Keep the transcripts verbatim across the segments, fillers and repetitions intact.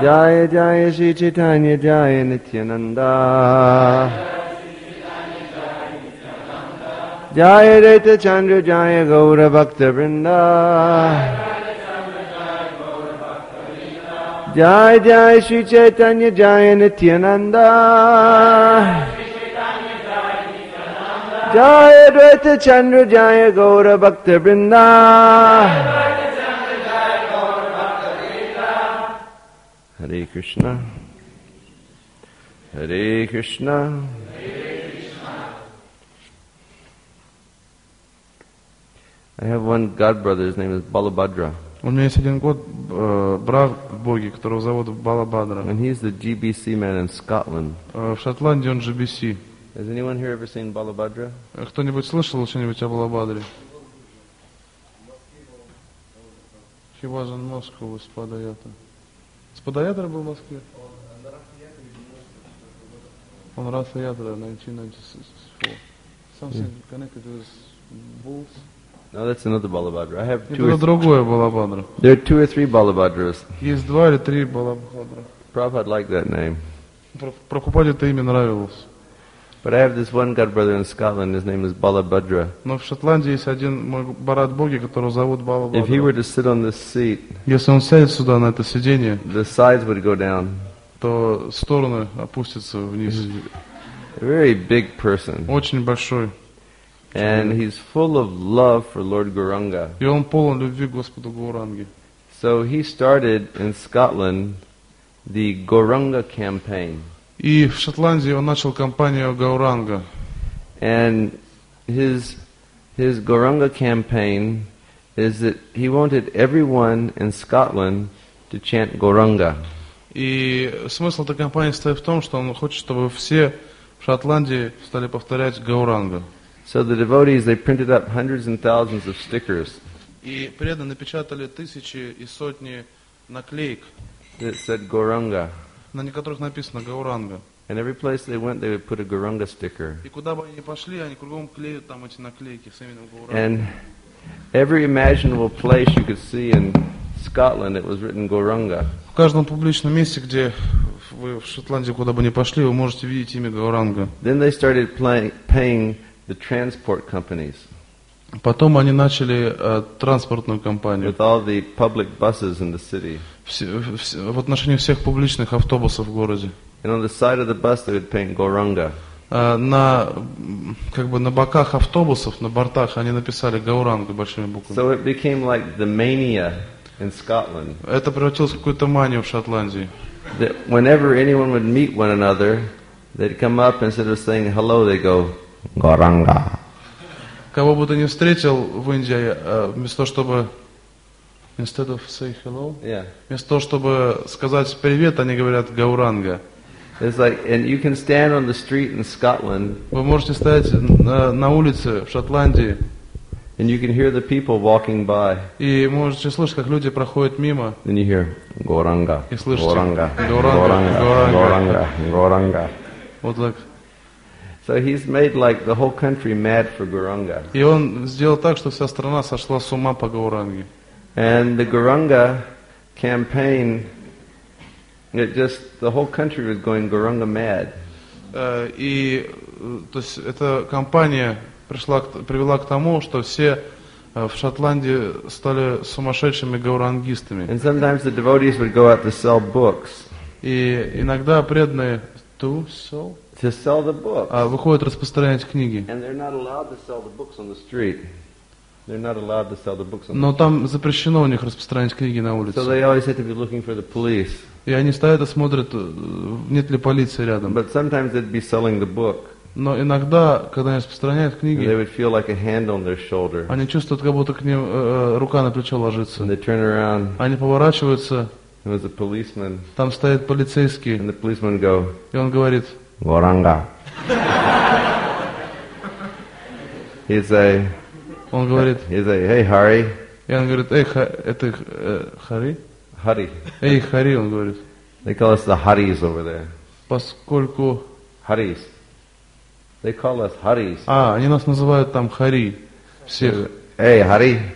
Jaya Jaya Shri Chaitanya Jaya Nityananda. Jaya Reta Chandra Jaya Gaura Bhakta Vrinda. Jaya Jaya Shri Chaitanya Jaya Nityananda. Jaya Reta Chandra Jaya Gaura Bhakta Vrinda. Hare Krishna. Hare Krishna. I have one god brother, his name is Balabhadra. У меня есть один год э, брат в Боге, которого зовут Балабхадра. And he's the G B C man in Scotland. Э, в Шотландии он G B C. Has anyone here ever seen Balabhadra? Кто-нибудь слышал что-нибудь о Балабхадре? He was in Moscow with Padayatra. С Падаятра был в Москве? Он Ратха Ятра nineteen ninety-four. Something connected with bulls. No, that's another Balabhadra. I have two Это or другое Балабхадра. there are two or three Balabhadras. Есть два или три Балабхадра. Prabhupada liked that name. Прабхупаде это имя нравилось. But I have this one god brother in Scotland, his name is Balabhadra. Но в Шотландии есть один мой брат Боги, которого зовут If he were Балабхадра. to sit on this seat, Если он сядет сюда, на это сиденье, the sides would go down. то стороны опустятся вниз. A very big person. Очень большой. And he's full of love for Lord Gauranga. И он полон любви к Господу Гауранги. So he started in Scotland the Gauranga campaign. И в Шотландии он начал кампанию Гауранга. And his his Gauranga campaign is that he wanted everyone in Scotland to chant Gauranga. И смысл этой кампании состоит в том, что он хочет, чтобы все в Шотландии стали повторять Гауранга. So the devotees, they printed up hundreds and thousands of stickers И преданные напечатали тысячи и сотни наклеек, that said Gauranga. на которых написано Гауранга. And every place they went, they would put a Gauranga sticker. И куда бы они ни пошли, они кругом клеят там эти наклейки с именем Гауранга. And every imaginable place you could see in Scotland, it was written Gauranga. В каждом публичном месте, где вы в Шотландии куда бы ни пошли, вы можете видеть имя Гауранга. Then they started play, paying the transport companies Потом они начали э, транспортную компанию with all the public buses in the city. Все- все- в отношении всех публичных автобусов в городе. And on the side of the bus, they would paint Gauranga. Э, на, м, как бы на боках автобусов, на бортах они написали Гауранга большими буквами. So it became like the mania in Scotland. Это превратилось в какую-то манию в Шотландии. That whenever anyone would meet one another, they'd come up instead of saying hello, they go Gauranga. Кого бы ты ни встретил в Индии, э, вместо того, чтобы instead of say hello, Yeah. вместо того, чтобы сказать привет, они говорят Гауранга. It's like, and you can stand on the street in Scotland, Вы можете стоять на, на улице в Шотландии and you can hear the people walking by. и можете слышать, как люди проходят мимо. Then you hear Gauranga, И слышите Gauranga, Gauranga, Gauranga, Gauranga. Gauranga, Gauranga. Вот так. So he's made like the whole country mad for Gauranga. И он сделал так, что вся страна сошла с ума по Гауранге. And the Gauranga campaign, it just, the whole country was going Gauranga mad. Э, И э, то есть эта кампания пришла, к- привела к тому, что все э, в Шотландии стали сумасшедшими гаурангистами. And sometimes the devotees would go out to sell books, И иногда преданные to sell, to sell the books. а, выходят распространять книги. And they're not allowed to sell the books on the street. They're not allowed to sell the books on the Но там запрещено у них распространять книги на So улице. they always have to be looking for the police. И они стоят и смотрят, э, нет ли полиции рядом. But sometimes they'd be selling the book. Но иногда, когда они распространяют And they книги, would feel like a hand on their shoulder. они чувствуют, как будто к ним э, э, рука на плечо And ложится. they turn around, Они поворачиваются, and there's a policeman. там стоит полицейский, And the policeman go, и он говорит, Gauranga. He'd say, он говорит, he'd say, hey, Hari, и он говорит, эй, ха, это э, Хари? Hari. Эй, Хари, он говорит, They call us the Haris over there. поскольку, Haris. They call us Haris. а, они нас называют там Хари, всех. Hey, Hari.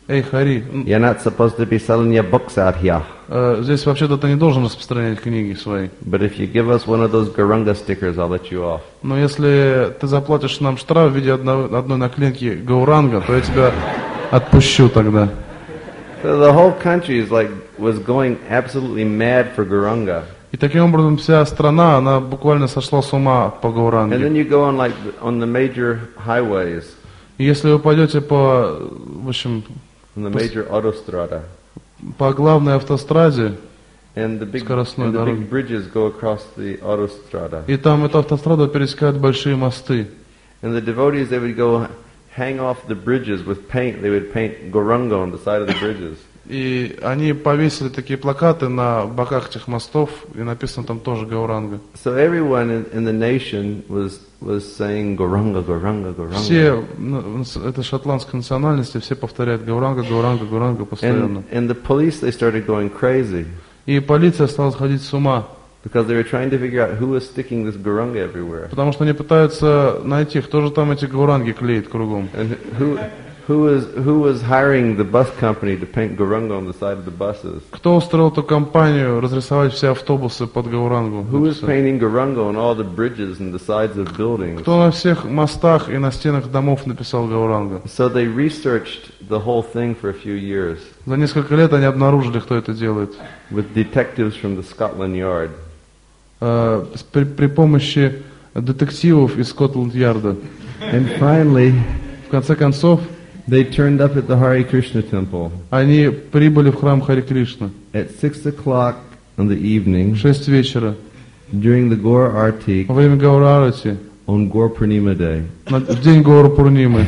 Эй, Хари, you're not supposed to be selling your books out here. э, здесь вообще-то ты не должен распространять книги свои. But if you give us one of those Garunga stickers, I'll let you off. Но если ты заплатишь нам штраф в виде одной, одной наклейки Гауранга, то я тебя отпущу тогда. So the whole country is like was going absolutely mad for Garunga. И таким образом вся страна, она буквально сошла с ума по And Гауранге. then you go on like on the major highways, И если вы пойдете по, в общем, on the major autostrada, по главной автостраде, and the big Скоростной and the дороги. big bridges go across the autostrada. и там эту автостраду пересекают большие мосты. And the devotees, they would go hang off the bridges with paint. They would paint Garunga on the side of the bridges. И они повесили такие плакаты на боках этих мостов, и написано там тоже Гауранга. So everyone in, in the nation was was saying Garunga, Garunga, Garunga. Все, ну, это шотландской национальности, все повторяют Гауранга, Гауранга, Гауранга постоянно. And, and the police, they started going crazy И полиция стала сходить с ума, because they were trying to figure out who was sticking this Garunga everywhere. потому что они пытаются найти, кто же там эти Гауранги клеит кругом. And who, who was who was hiring the bus company to paint Garunga on the side of the buses? Кто устроил эту компанию разрисовать все автобусы под Гаурангу? Who was painting Garunga on all the bridges and the sides of buildings? Кто на всех мостах и на стенах домов написал Гауранга? So they researched the whole thing for a few years За несколько лет они обнаружили, кто это делает. with detectives from the Scotland Yard. Э, с- при, при помощи детективов из Скотланд-Ярда. And finally, В конце концов, they turned up at the Hare Krishna temple они прибыли в храм Хари Кришна at six o'clock in the evening в шесть вечера during the Gaur Arti во время Гаура-арати, on Gaur Purnima Day. на- в день Гауру Пурнимы.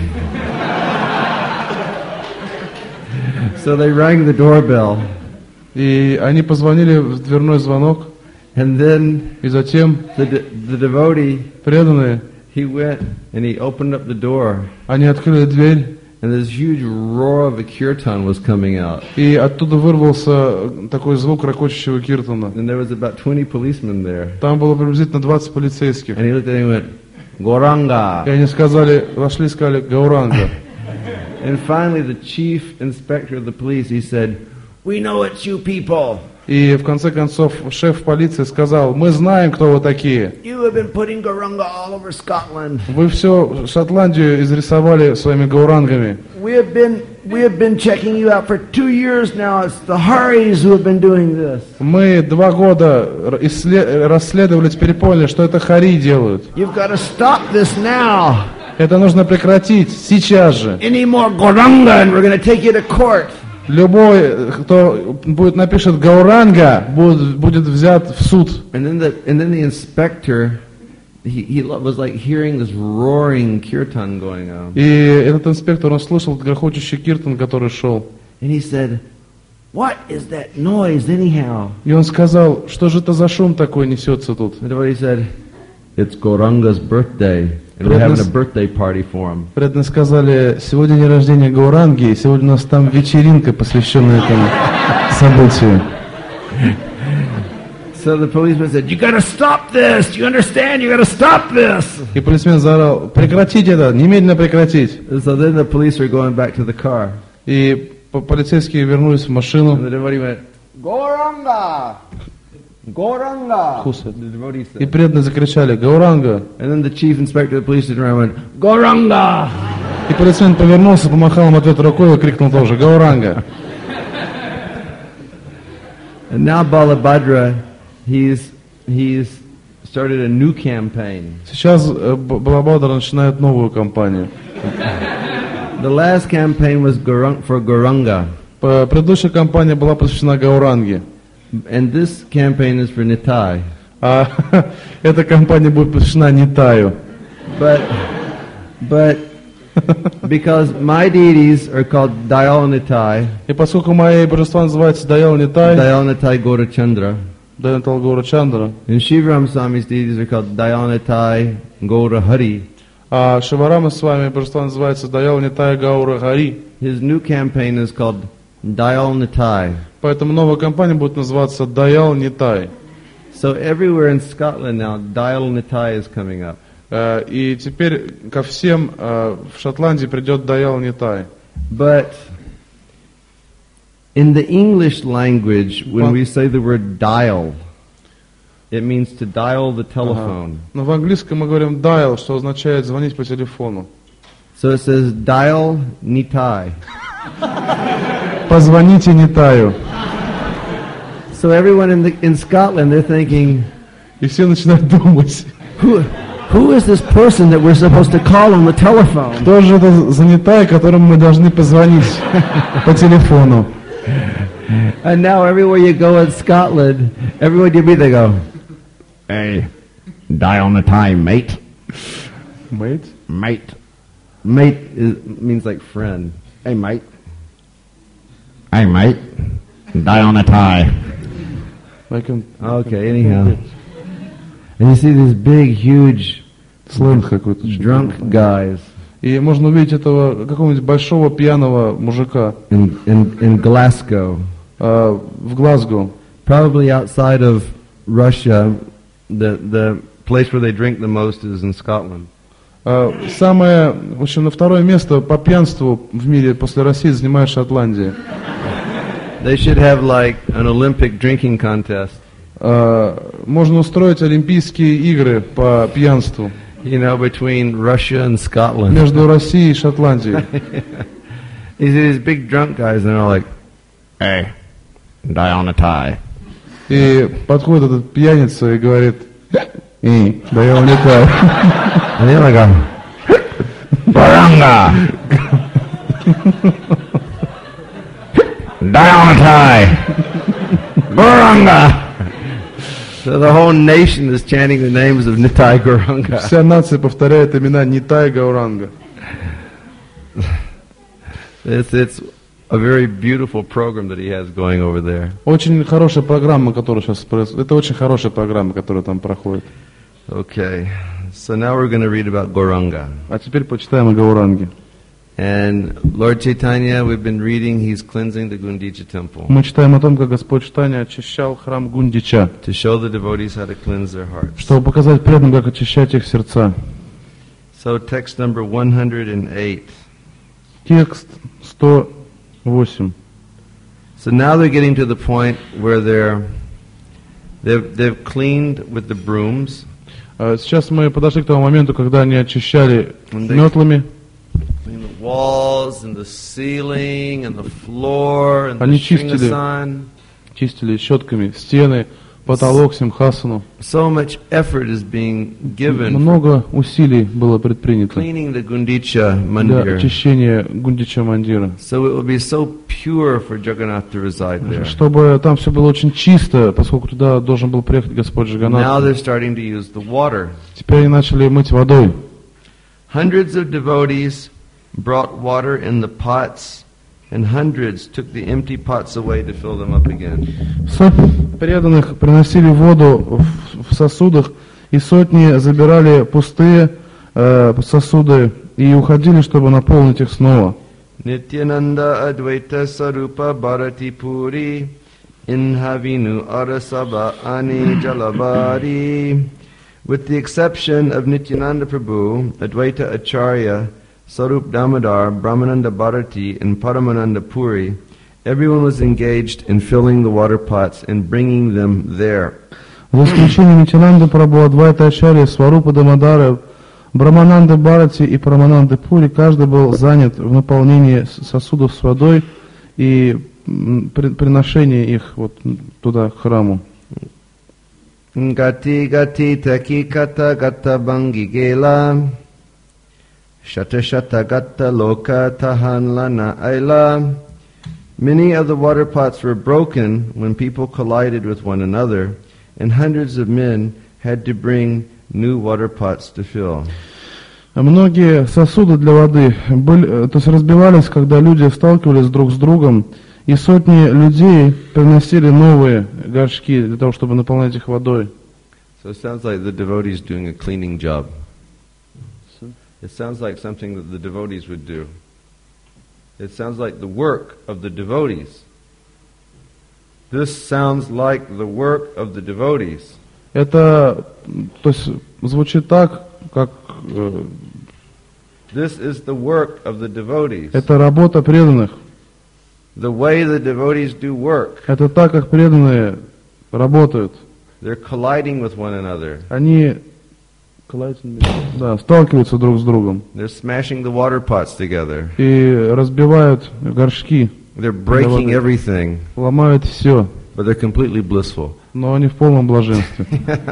So they rang the doorbell, И они позвонили в дверной звонок, and then и затем the de- the devotee, преданные, he went and he opened up the door, они открыли дверь, and this huge roar of a kirtan was coming out, и оттуда вырвался такой звук ракочущего киртана. and there was about twenty policemen there, Там было приблизительно двадцать полицейских. and he looked at him and went, Gauranga. И они сказали, вошли и сказали Гауранга. And finally, the chief inspector of the police, he said, "We know it's you people. И в конце концов шеф полиции сказал, мы знаем, кто вы такие. You have been putting Garunga all over Scotland. Вы всю Шотландию изрисовали своими гаурангами. We have been we have been checking you out for two years now. It's the Haris who have been doing this. Мы два года исслед- расследовали, теперь поняли, что это хари делают. You've got to stop this now. Это нужно прекратить сейчас же. Any more Garunga, and we're going to take you to court." Любой, кто будет напишет Гауранга, будет, будет взят в суд. And then the and then the inspector, he he lo- was like hearing this roaring kirtan going on, И этот инспектор, он слышал грохочущий киртан, который шел. and he said, "What is that noise anyhow?" И он сказал, что же это за шум такой несется тут? And he said, "It's Gauranga's birthday, and we're having a birthday party for him." Преданные сказали, сегодня день рождения Гауранги, и сегодня у нас там вечеринка, посвященная этому событию. So the policeman said, "You got to stop this. You understand? You got to stop this." И полисмен заорал, прекратить это, немедленно прекратить. And so then the police were going back to the car, И по- полицейские вернулись в and машину. the devotee went, "Gauranga, Gauranga." Who said? The devotee И said. преданные закричали, Гауранга. And then the chief inspector of the police turned around and went, "Gauranga." И полисмен повернулся, помахал им ответ рукой и крикнул тоже, Гауранга. And now Balabhadra, he's he's started a new campaign. Сейчас э, Б- Балабадра начинает новую кампанию. The last campaign was Gaurang, for Gauranga, П- Предыдущая кампания была посвящена Гауранге. and this campaign is for Nitai. А эта кампания будет посвящена Нитаю. But but because my deities are called Dayal Nitai, И поскольку мои божества называются Даял Нитай, Dayal Nitai Gaurachandra, Даял Талгора Чандра, and Shivram Swami's deities are called Dayal Nitai Gaura Hari, а Шиварама с вами божества называется Даял Нитай Гаура Хари. his new campaign is called Dayal Nitai. Поэтому новая кампания будет называться Даял Нитай. So everywhere in Scotland now, Dayal Nitai is coming up. Э, И теперь ко всем э, в Шотландии придет Даял Нитай. But In the English language, when Well- we say the word dial, it means to dial the Ага. telephone. Но в английском мы говорим dial, что означает звонить по телефону. So it says dial nitai. Позвоните Нитаю. So everyone in the, in Scotland, they're thinking, И все начинают думать, who, who is this person that we're supposed to call on the telephone? кто же это за Нитай, которому мы должны позвонить по телефону. And now everywhere you go in Scotland, everywhere you meet, they go, hey, dial nitai, mate. Mate? Mate. Mate is, means like friend. Hey, mate. Hey, mate. Dial nitai. I can- Okay, anyhow. And you see these big, huge, Сленг какой-то. drunk guys И можно увидеть этого какого-нибудь большого пьяного мужика in, in, in Glasgow, э, в Глазго. probably outside of Russia. The, the place where they drink the most is in Scotland. Э, Самое, в общем, на второе место по пьянству в мире после России занимает Шотландия. They should have like an Olympic drinking contest, Э, Можно устроить Олимпийские игры по пьянству you know, between Russia and Scotland. между Россией и Шотландией. You see these big drunk guys, and they're all like, hey, dial nitai. И подходит этот пьяница и говорит, «Эй, да я улетаю». And they're like, Baranga! Dial nitai! Baranga! So the whole nation is chanting the names of Nitai Gauranga. Вся нация повторяет имена Нитай Гауранга. It's, it's a very beautiful program that he has going over there. Очень хорошая программа, которая сейчас происходит. Это очень хорошая программа, которая там проходит. Okay, so now we're going to read about Gauranga. А теперь почитаем о Гауранге. And Lord Chaitanya, we've been reading, he's cleansing the Gundicha temple Мы читаем о том, как Господь Чайтанья очищал храм Гундича, to show the devotees how to cleanse their hearts. чтобы показать преданным, как очищать их сердца. So text number one hundred eight. Текст сто восемь. So now they're getting to the point where they're they've they've cleaned with the brooms. А Сейчас мы подошли к тому моменту, когда они очищали And they- метлами. Clean the walls and the ceiling and the floor and the Они чистили. Shingasan. Чистили щетками стены, потолок, симхасану. So much effort is being given for Много усилий было предпринято cleaning the Gundicha для Mandir, очищения Гундича Мандира. so it will be so pure for Jagannath to reside there. Чтобы там все было очень чисто, поскольку туда должен был приехать Господь Now Джаганнат. they're starting to use the water. Теперь они начали мыть водой. Hundreds of devotees brought water in the pots, and hundreds took the empty pots away to fill them up again. Сотни преданных приносили воду в, в сосудах, и сотни забирали пустые э, сосуды и уходили, чтобы наполнить их снова. Nityananda Advaita Sarupa Bharati Puri Inhavinu Arasaba Ani Jalabari. With the exception of Nityananda Prabhu, Advaita Acharya, Sarup Damodar, Brahmananda Bharati, and Paramananda Puri, everyone was engaged in filling the water pots and bringing them there. За исключением Нитянанды Прабху, Адвайта Ачарьи, Сварупа Дамодара, Брамананды Бхарати и Парамананды Пури, каждый был занят в наполнении сосудов с водой и м, при- приношении их вот туда, к храму. Gati gati taki kata gata bangi gela Shata shata gata loka tahan lana aila. Many of the water pots were broken when people collided with one another, and hundreds of men had to bring new water pots to fill. Многие сосуды для воды были, то есть разбивались, когда люди сталкивались друг с другом, и сотни людей приносили новые горшки для того, чтобы наполнять их водой. So it sounds like the devotees doing a cleaning job. It sounds like something that the devotees would do. It sounds like the work of the devotees. This sounds like the work of the devotees. Это, то есть, звучит так, как э, This is the work of the devotees. это работа преданных. The way the devotees do work, Это так, как преданные работают. they're colliding with one another. Они да, сталкиваются друг с другом They're smashing the water pots together. и разбивают горшки, They're breaking everything, ломают все, but they're completely blissful. но они в полном блаженстве.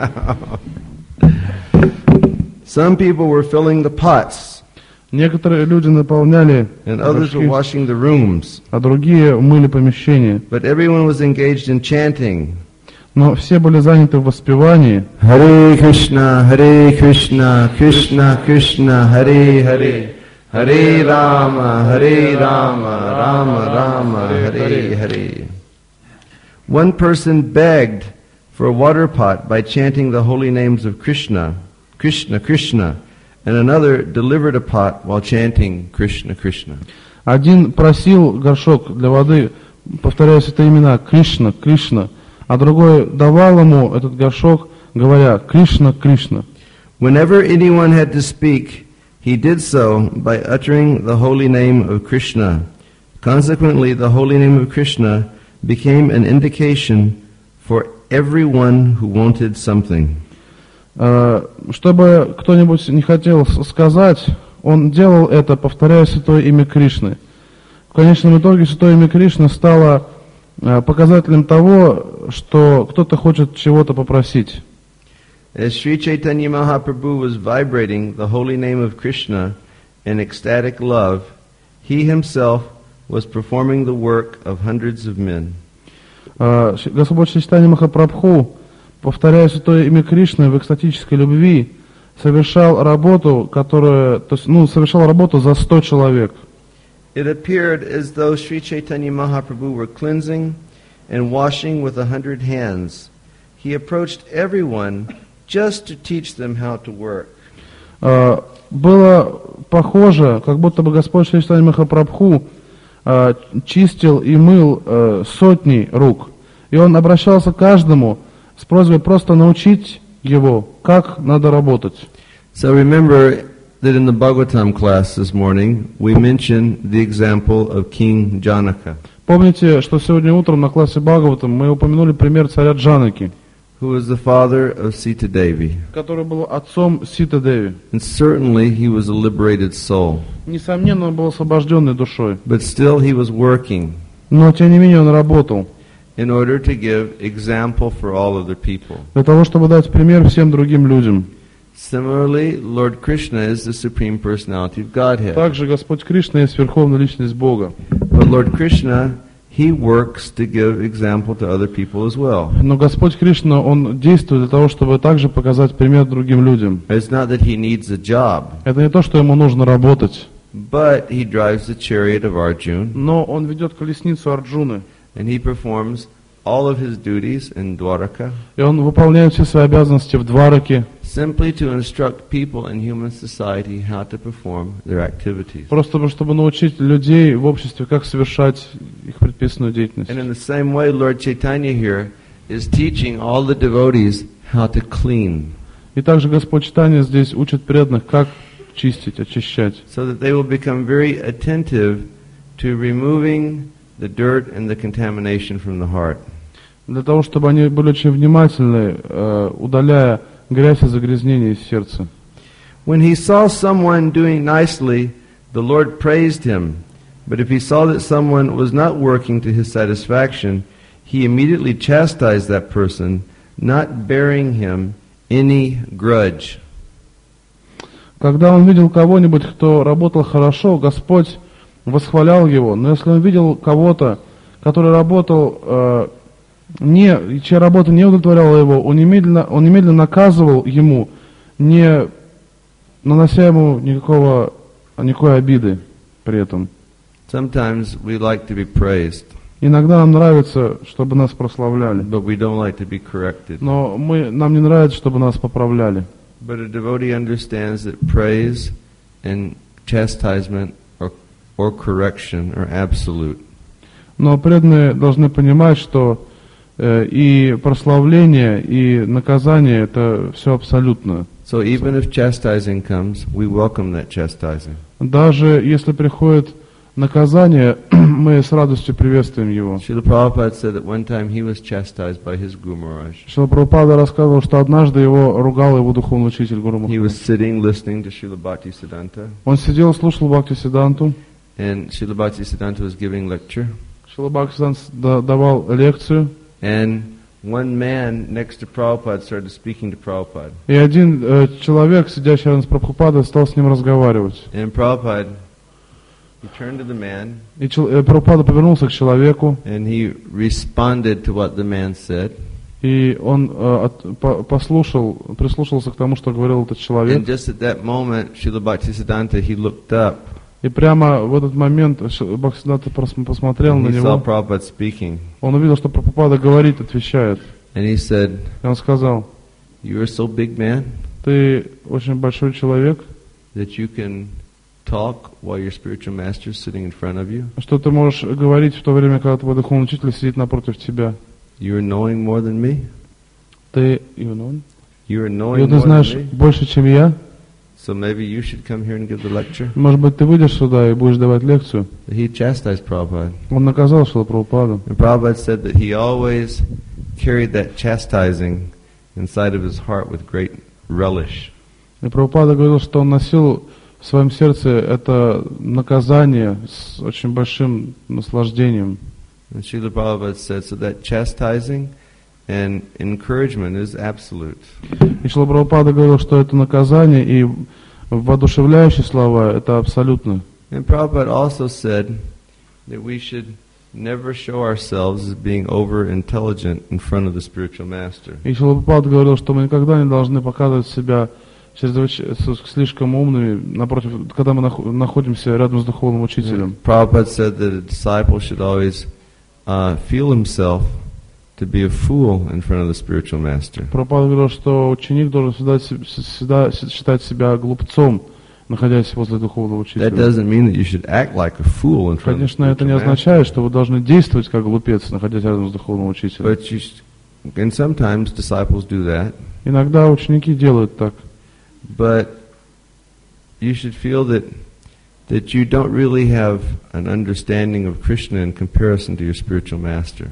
Some people were filling the pots, Некоторые люди наполняли and others were горшки, washing the rooms, а другие мыли помещения. but everyone was engaged in chanting. Но все были заняты в воспевании. Hare Krishna, Hare Krishna, Krishna Krishna, Hare Hare, Hare Rama, Hare Rama, Rama Rama, Hare Hare. One person begged for a water pot by chanting the holy names of Krishna, Krishna Krishna, and another delivered a pot while chanting Krishna Krishna. Один просил горшок для воды, повторяя это имена Кришна, Кришна, а другой давал ему этот горшок, говоря Кришна, Кришна. Whenever anyone had to speak, he did so by uttering the holy name of Krishna. Consequently, the holy name of Krishna became an indication for everyone who wanted something. Чтобы кто-нибудь не хотел сказать, он делал это, повторяя святое имя Кришны. В конечном итоге святое имя Кришны стало показателем того, что кто-то хочет чего-то попросить. As Sri Chaitanya Mahaprabhu was vibrating the holy name of Krishna in ecstatic love, he himself was performing the work of hundreds of men. Господь Чайтанья Махапрабху, повторяя святое имя Кришны в экстатической любви, совершал работу, которая, то есть, ну, совершал работу за сто человек. It appeared as though Sri Chaitanya Mahaprabhu were cleansing and washing with a hundred hands. He approached everyone just to teach them how to work. Было похоже, как будто бы Господь Шри Чайтанья Махапрабху чистил и мыл сотни рук. И он обращался к каждому с просьбой просто научить его, как надо работать. So remember that in the Bhagavatam class this morning, we mentioned the example of King Janaka. Помните, что сегодня утром на классе Бхагаватам мы упомянули пример царя Джанаки, who was the father of Sita Devi. который был отцом Сита Деви. And certainly he was a liberated soul. Несомненно, он был освобожденной душой. But still he was working. Но, тем не менее, он работал. In order to give example for all other people. Для того, чтобы дать пример всем другим людям. Similarly, Lord Krishna is the Supreme Personality of Godhead. Также Господь Кришна есть Верховная Личность Бога. But Lord Krishna, He works to give example to other people as well. Но Господь Кришна, Он действует для того, чтобы также показать пример другим людям. It's not that He needs a job. Это не то, что Ему нужно работать. But He drives the chariot of Arjuna. Но Он ведет колесницу Арджуны. And He performs all of His duties in Dwaraka. И Он выполняет все свои обязанности в Двараке. Simply to instruct people in human society how to perform their activities. Просто чтобы научить людей в обществе, как совершать их предписанную деятельность. And in the same way, Lord Chaitanya here is teaching all the devotees how to clean. И также Господь Чайтанья здесь учит преданных, как чистить, очищать. So that they will become very attentive to removing the dirt and the contamination from the heart. Для того, чтобы они были очень внимательны, э, удаляя грязь и загрязнение из сердца. When he saw someone doing nicely, the Lord praised him. But if he saw that someone was not working to his satisfaction, he immediately chastised that person, not bearing him any grudge. Когда он видел кого-нибудь, кто работал хорошо, Господь восхвалял его. Но если он видел кого-то, который работал э, не, чья работа не удовлетворяла его, он немедленно, он немедленно наказывал ему, не нанося ему никакого, никакой обиды при этом. Sometimes we like to be praised. Иногда нам нравится, чтобы нас прославляли. But we don't like to be corrected. Но мы, нам не нравится, чтобы нас поправляли. But a devotee understands that praise and chastisement or, or correction are absolute. Но преданные должны понимать, что э, и прославление, и наказание — это все абсолютно. So even if chastising comes, we welcome that chastising. Даже если приходит наказание, мы с радостью приветствуем его. Srila Prabhupada said that one time he was chastised by his Guru Maharaj. Шрила Прабхупада рассказывал, что однажды его ругал его духовный учитель Гуру He Махарадж. was sitting listening to Srila Bhaktisiddhanta, Он сидел, слушал Бхактисидданту. and Srila Bhaktisiddhanta was giving lecture, Шрила Бхактисидданта да- давал лекцию. and one man next to Prabhupada started speaking to Prabhupada. И один э, человек, сидящий рядом с Прабхупадой, стал с ним разговаривать. And Prabhupada, he turned to the man, И чел- э, Прабхупада повернулся к человеку, and he responded to what the man said. и он э, от- по- послушал, прислушался к тому, что говорил этот And человек. just at that moment, Srila Bhaktisiddhanta, he looked up, И прямо в этот момент Ш- Бхактисиддханта прос- посмотрел and на he saw него. Prabhupada speaking. Он увидел, что Прабхупада говорит, отвечает. And he said, И он сказал: "You are so big, man, ты очень большой человек, that you can talk while your spiritual master is sitting in front of you. что ты можешь говорить в то время, когда твой духовный учитель сидит напротив тебя. You are knowing more than me. Ты, you know, You are и knowing ты more знаешь than me. больше, чем я. So maybe you should come here and give the lecture." Может быть, ты выйдешь сюда и будешь давать лекцию. He chastised Prabhupada. Он наказал Шрила Прабхупаду. And Prabhupada said that he always carried that chastising inside of his heart with great relish. И Прабхупада говорил, что он носил в своем сердце это наказание с очень большим наслаждением. And Srila Prabhupada said, so that chastising and encouragement is absolute. И Шрила Прабхупада говорил, что это наказание и воодушевляющие слова это абсолютно. And Prabhupada also said that we should never show ourselves as being over intelligent in front of the spiritual master. И Шрила Прабхупада говорил, что мы никогда не должны показывать себя чрезвычайно слишком умными, напротив, когда мы нах- находимся рядом с духовным учителем. Prabhupada said that a disciple should always uh, feel himself to be a fool in front of the spiritual master. Прабхупада говорил, что ученик должен всегда, се- всегда считать себя глупцом, находясь возле духовного That учителя. doesn't mean that you should act like a fool in front of the Конечно, это не spiritual master. означает, что вы должны действовать как глупец, находясь рядом с духовным учителем. But you, sh- and sometimes disciples do that. Иногда ученики делают так. But you should feel that that you don't really have an understanding of Krishna in comparison to your spiritual master.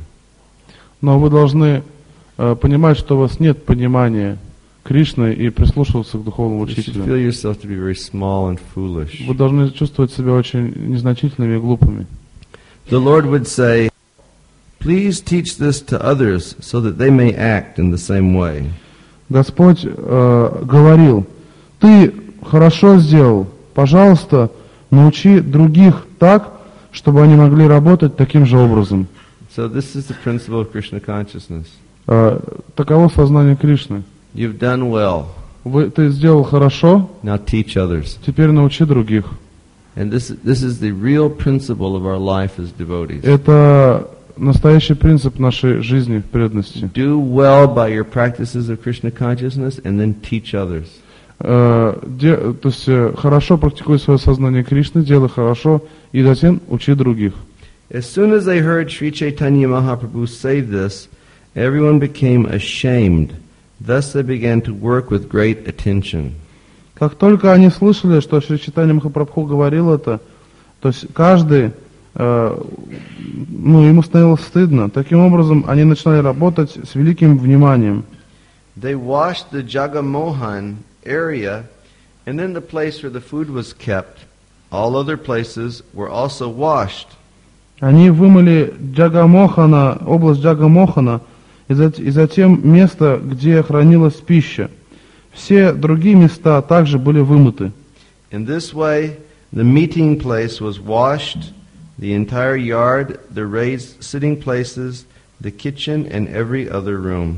Но вы должны э, понимать, что у вас нет понимания Кришны и прислушиваться к духовному You should учителю. feel yourself to be very small and foolish. Вы должны чувствовать себя очень незначительными и глупыми. The Lord would say, "Please teach this to others so that they may act in the same way." Господь э, говорил: ты хорошо сделал, пожалуйста, научи других так, чтобы они могли работать таким же образом. So this is the principle of Krishna consciousness. Э, таково сознание Кришны. You've done well. Вы, ты сделал хорошо, Now teach others. теперь научи других. And this this is the real principle of our life as devotees. Это настоящий принцип нашей жизни в преданности. Do well by your practices of Krishna consciousness and then teach others. Э, де- то есть э, хорошо практикуй свое сознание Кришны, делай хорошо, и затем учи других. As soon as they heard Sri Chaitanya Mahaprabhu say this, everyone became ashamed. Thus they began to work with great attention. Как только они слышали, что Шри Чайтанья Махапрабху говорил это, то есть каждый, э, ну, ему становилось стыдно. Таким образом, они начинали работать с великим вниманием. They washed the Jagamohan area, and then the place where the food was kept. All other places were also washed. Они вымыли Джагамохана, область Джагамохана, и зат- и затем место, где хранилась пища. Все другие места также были вымыты. In this way, the meeting place was washed, the entire yard, the raised sitting places, the kitchen, and every other room.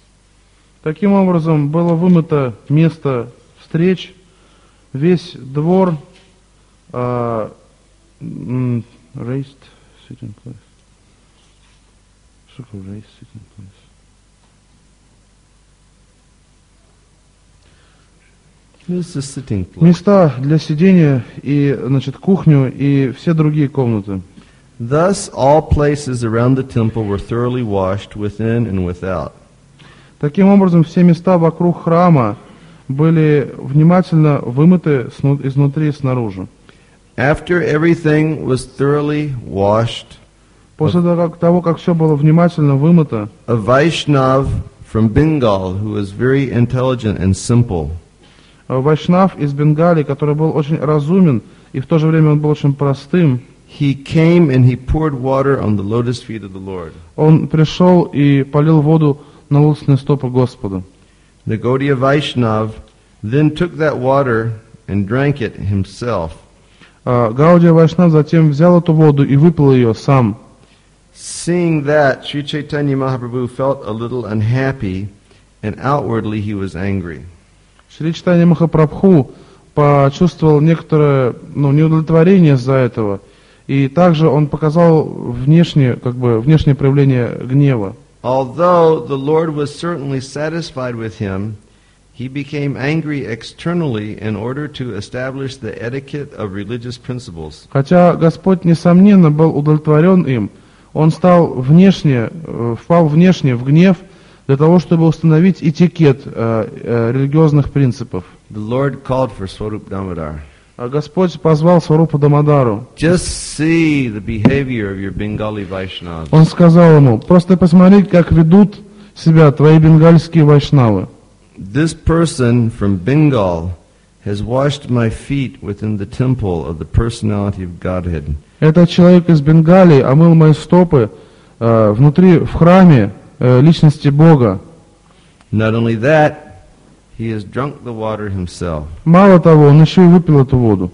Таким образом, было вымыто место встреч, весь двор, а, м, raised sitting place. Что такое raised sitting place? This is sitting place. Места для сидения и, значит, кухню и все другие комнаты. Thus, all places around the temple were thoroughly washed within and without. Таким образом, все места вокруг храма были внимательно вымыты сну- изнутри и снаружи. After everything was thoroughly washed, После того, как, того, как все было внимательно вымыто, a Vaishnav from Bengal who was very intelligent and simple Вайшнав из Бенгалии, который был очень разумен, и в то же время он был очень простым, he came and he poured water on the lotus feet of the Lord. он пришел и полил воду на лотосные стопы Господа. The Gaudiya Vaishnav then took that water and drank it himself. А Гаудия Вайшнав затем взял эту воду и выпил ее сам. Seeing that, Sri Chaitanya Mahaprabhu felt a little unhappy, and outwardly he was angry. Шри Чайтанья Махапрабху почувствовал некоторое, ну, неудовлетворение из-за этого, и также он показал внешнее, как бы, внешнее проявление гнева. Although the Lord was certainly satisfied with him, he became angry externally in order to establish the etiquette of religious principles. Хотя Господь, несомненно, был удовлетворен им, он стал внешне, э, впал внешне в гнев для того, чтобы установить этикет э, э, религиозных принципов. The Lord called for Swarup Damodar. А Господь позвал Сварупа Дамодару. Just see the behavior of your Bengali Vaishnavas. Он сказал ему: просто посмотри, как ведут себя твои бенгальские вайшнавы. This person from Bengal has washed my feet within the temple of the personality of Godhead. Этот человек из Бенгалии омыл мои стопы э, внутри, в храме э, личности Бога. Not only that, he has drunk the water himself. Мало того, он еще и выпил эту воду.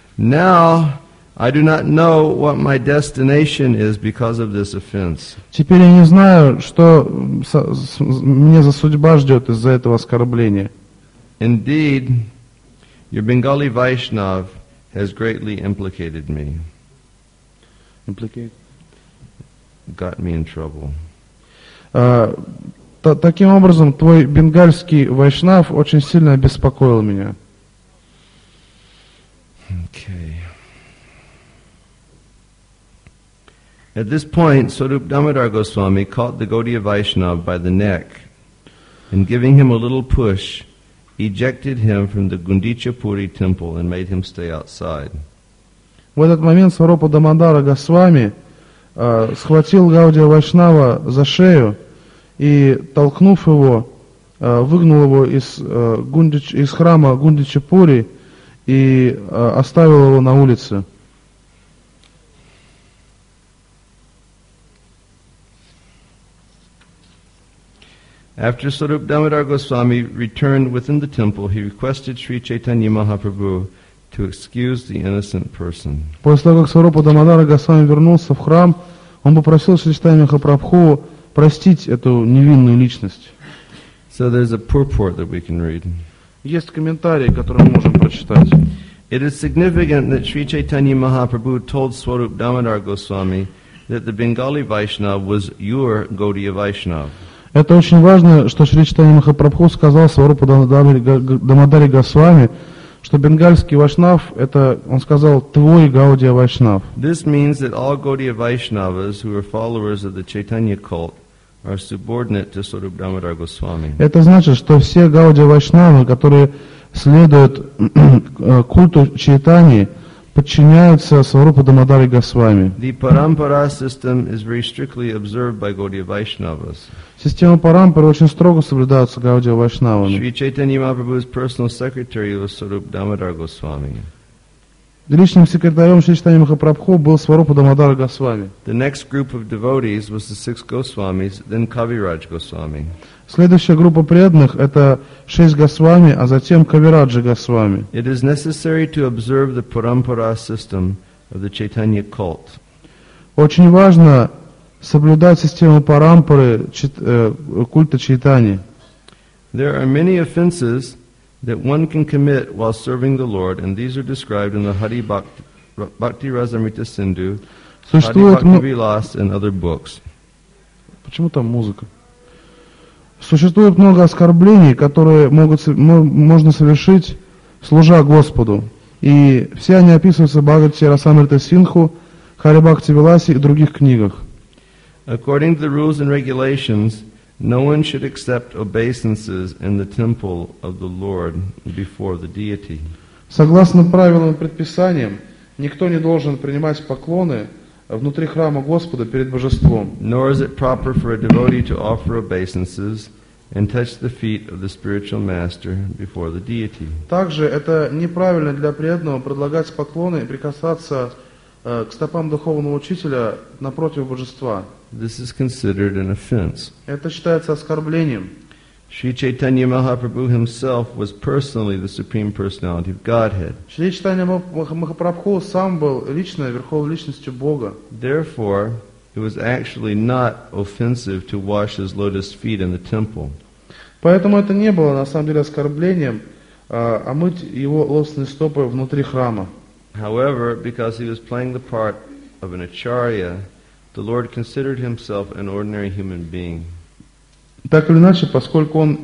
Now, I do not know what my destination is because of this offense. Теперь я не знаю, что со, с, мне за судьба ждет из-за этого оскорбления. Indeed, your Bengali Vaishnav has greatly implicated me, got me in trouble. Uh, та, таким образом, твой бенгальский вайшнав очень сильно обеспокоил меня. Okay. At this point, Swarup Damodar Goswami caught the Gaudiya Vaishnav by the neck and, giving him a little push, ejected him from the Gundicha Puri temple and made him stay outside. В этот момент Сварупа Дамодара Госвами uh, схватил Гаудия Вайшнава за шею и, толкнув его, uh, выгнул его из, uh, Гундич, из храма Гундича Пури и uh, оставил его на улице. After Swarup Damodar Goswami returned within the temple, he requested Sri Chaitanya Mahaprabhu to excuse the innocent person. После того, как Сварупа Дамодара Госвами вернулся в храм, он попросил Шри Чайтанью Махапрабху простить эту невинную личность. So there's a purport that we can read. Есть комментарий, который мы можем прочитать. It is significant that Sri Chaitanya Mahaprabhu told Swarup Damodar Goswami that the Bengali Vaishnava was your Gaudiya Vaishnava. Это очень важно, что Шри Чайтанья Махапрабху сказал Сварупа Дамодари Госвами, что бенгальский вайшнав, это, он сказал, твой Гаудия Вайшнав. This means that all Gaudiya Vaishnavas who are followers of the Chaitanya cult are subordinate to Swarup Damodar Goswami. Это значит, что все Гаудия Вайшнавы, которые следуют культу Чайтаньи, подчиняются Сварупа Дамодари Госвами. The Parampara system is very strictly observed by Gaudiya Vaishnavas. Система Парампары очень строго соблюдается Гаудия Вайшнавами. Sri Chaitanya Mahaprabhu's personal secretary was Swarup Damodar Goswami. Личным секретарем Шри Чайтаньи Махапрабху был Сварупа Дамодар Госвами. The next group of devotees was the six Goswamis, then Kaviraj Goswami. Следующая группа преданных — это шесть Госвами, а затем Кавираджа Госвами. It is necessary to observe the Parampara system of the Chaitanya cult. Очень важно соблюдать систему Парампары культа Чайтаньи. There are many offenses that one can commit while serving the Lord, and these are described in the Hari Bhakti, Bhakti Rasamrita Sindhu, Hari Bhakti Vilas, and other books. Почему там музыка? Существует много оскорблений, которые могут, можно совершить, служа Господу. И все они описываются в Бхагавати Расамрита Синдху, Хари Бхакти Виласе и других книгах. According to the rules and regulations, no one should accept obeisances in the temple of the Lord before the deity. Согласно правилам и предписаниям, Никто не должен принимать поклоны внутри храма Господа перед божеством. Nor is it proper for a devotee to offer obeisances and touch the feet of the spiritual master before the deity. Также это неправильно для преданного предлагать поклоны и прикасаться э, к стопам духовного учителя напротив божества. This is considered an offense. Это считается оскорблением. Sri Chaitanya Mahaprabhu himself was personally the Supreme Personality of Godhead. Шри Чайтанья Махапрабху сам был личной верховной личностью Бога. Therefore, it was actually not offensive to wash his lotus feet in the temple. Поэтому это не было на самом деле оскорблением, а, а мыть его лотосные стопы внутри храма. However, because he was playing the part of an acharya, the Lord considered himself an ordinary human being. Так или иначе, поскольку он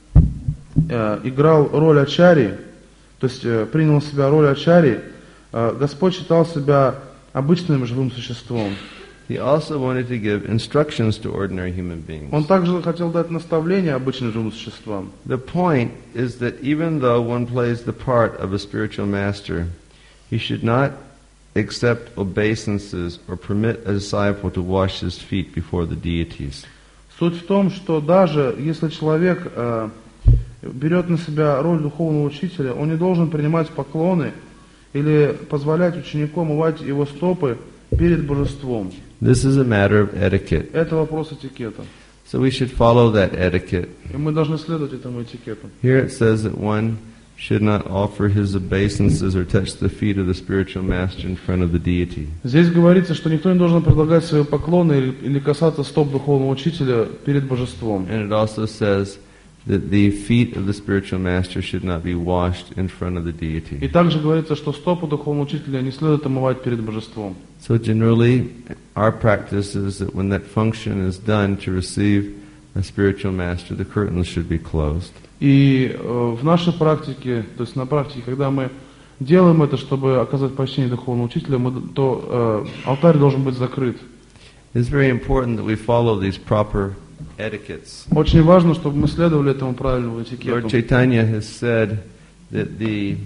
э, играл роль ачарьи, то есть э, принял в себя роль ачарьи, э, Господь считал себя обычным живым существом. He also wanted to give instructions to ordinary human beings. Он также хотел дать наставления обычным живым существам. The point is that even though one plays the part of a spiritual master, he should not accept obeisances or permit a disciple to wash his feet before the deities. Суть в том, что даже если человек э, берет на себя роль духовного учителя, он не должен принимать поклоны или позволять ученику омывать его стопы перед божеством. This is a matter of etiquette. Это вопрос этикета. So we should follow that etiquette. И мы должны следовать этому этикету. Here it says that one should not offer his obeisances or touch the feet of the spiritual master in front of the deity. Здесь говорится, что никто не должен предлагать свои поклоны или, или касаться стоп духовного учителя перед божеством. And it also says that the feet of the spiritual master should not be washed in front of the И deity. также говорится, что стопы духовного учителя не следует омывать перед божеством. So generally, our practice is that when that function is done to receive a spiritual master, the curtains should be closed. И э, в нашей практике, то есть на практике, когда мы делаем это, чтобы оказать почтение духовному учителю, мы, то э, алтарь должен быть закрыт. It's very important that we follow these proper etiquettes. Очень важно, чтобы мы следовали этому правильному этикету. Lord Chaitanya has said that the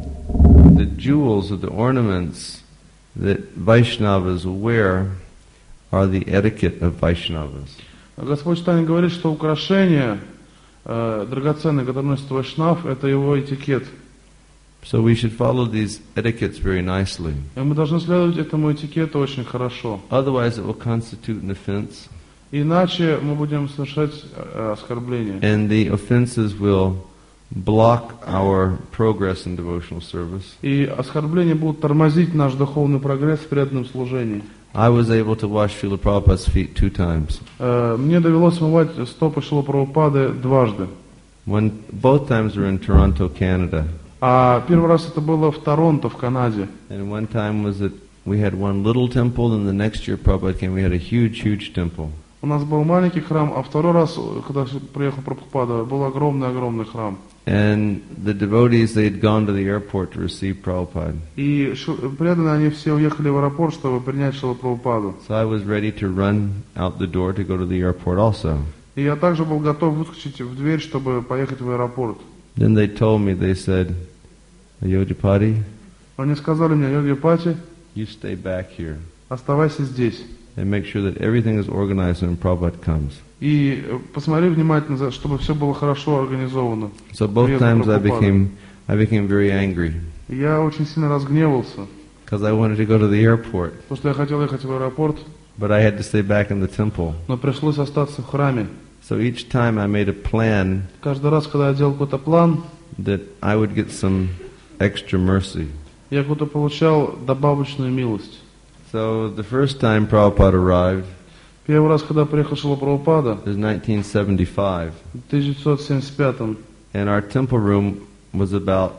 the jewels or the ornaments that Vaishnavas wear are the etiquette of Vaishnavas. Господь Чайтанья говорит, что украшения э, драгоценные, которые носит вайшнав, это его этикет. So we should follow these etiquettes very nicely. И мы должны следовать этому этикету очень хорошо. Otherwise, it will constitute an offense, Иначе мы будем совершать э, оскорбление. and the offenses will block our progress in devotional service. И оскорбления будут тормозить наш духовный прогресс в преданном служении. I was able to wash Srila Prabhupada's feet two times. Э, Мне довелось мывать стопы Шрилы Прабхупады дважды. One, both times were in Toronto, Canada. А первый раз это было в Торонто, в Канаде. And one time was that we had one little temple, and the next year Prabhupada came, we had a huge, huge temple. У нас был маленький храм, а второй раз, когда приехал Прабхупада, был огромный-огромный храм. And the devotees, they had gone to the airport to receive Prabhupada. И шу- преданные, они все уехали в аэропорт, чтобы принять Шрилу Прабхупаду. So I was ready to run out the door to go to the airport also. И я также был готов выскочить в дверь, чтобы поехать в аэропорт. Then they told me, they said, Ayodhipati, Они сказали мне: Йоги-пати, you stay back here оставайся здесь. and make sure that everything is organized when Prabhupada comes. И э, посмотри внимательно, за- чтобы все было хорошо организовано. So both Приезд times I Прабхупады. became, I became very angry И я очень сильно разгневался, because I wanted to go to the airport, потому что я хотел ехать в аэропорт, but I had to stay back in the temple. но пришлось остаться в храме. So each time I made a plan Каждый раз, когда я делал какой-то план, that I would get some extra mercy. я как-то получал добавочную милость. So the first time Prabhupada arrived Первый раз, когда приехал Шрила Прабхупада, was nineteen seventy-five, в тысяча девятьсот семьдесят пятом, and our temple room was about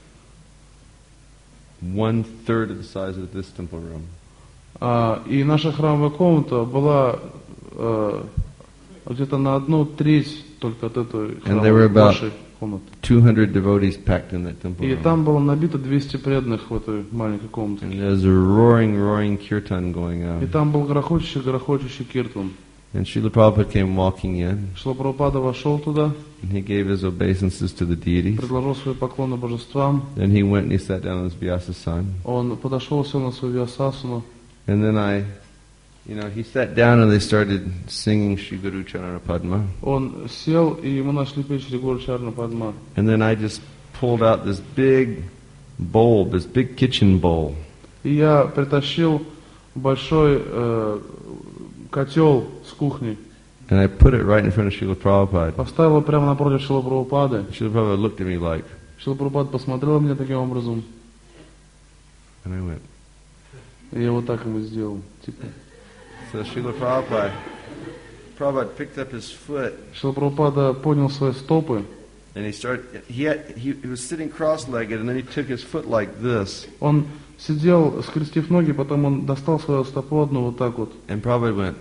one third of the size of this temple room. а, и наша храмовая комната была э, где-то на одну треть только от этой And there were храмовой about нашей комнаты. two hundred devotees packed in that temple И room. там было набито двести преданных в этой маленькой комнате. And there's a roaring, roaring kirtan going И on. там был грохочущий, грохочущий киртан. And Srila Prabhupada came walking in, Шрила Прабхупада вошел туда, and he gave his obeisances to the deities. предложил свои поклоны божествам. Then he went and he sat down on his Vyasa-san. Он подошел, сел на свою вьясасану. And then I, you know, he sat down and they started singing Shri Guru Charana Padma. Он сел, и мы начали петь Шри Гуру Чарана Падма. And then I just pulled out this big bowl, this big kitchen bowl. И я притащил большой э, котел с кухни. And I put it right in front of Srila Prabhupada. Поставил его прямо напротив Шрилы Прабхупады. Srila Prabhupada looked at me like, Шрила Прабхупада посмотрел на меня таким образом. and I went. И я вот так ему сделал. Типа. So Srila Prabhupada, Prabhupada picked up his foot Шрила Прабхупада поднял свои стопы. and he started, he, had, he, he was sitting cross-legged and then he took his foot like this. Он сидел, скрестив ноги, потом он достал свою стопу одну вот так вот. And Prabhupada went,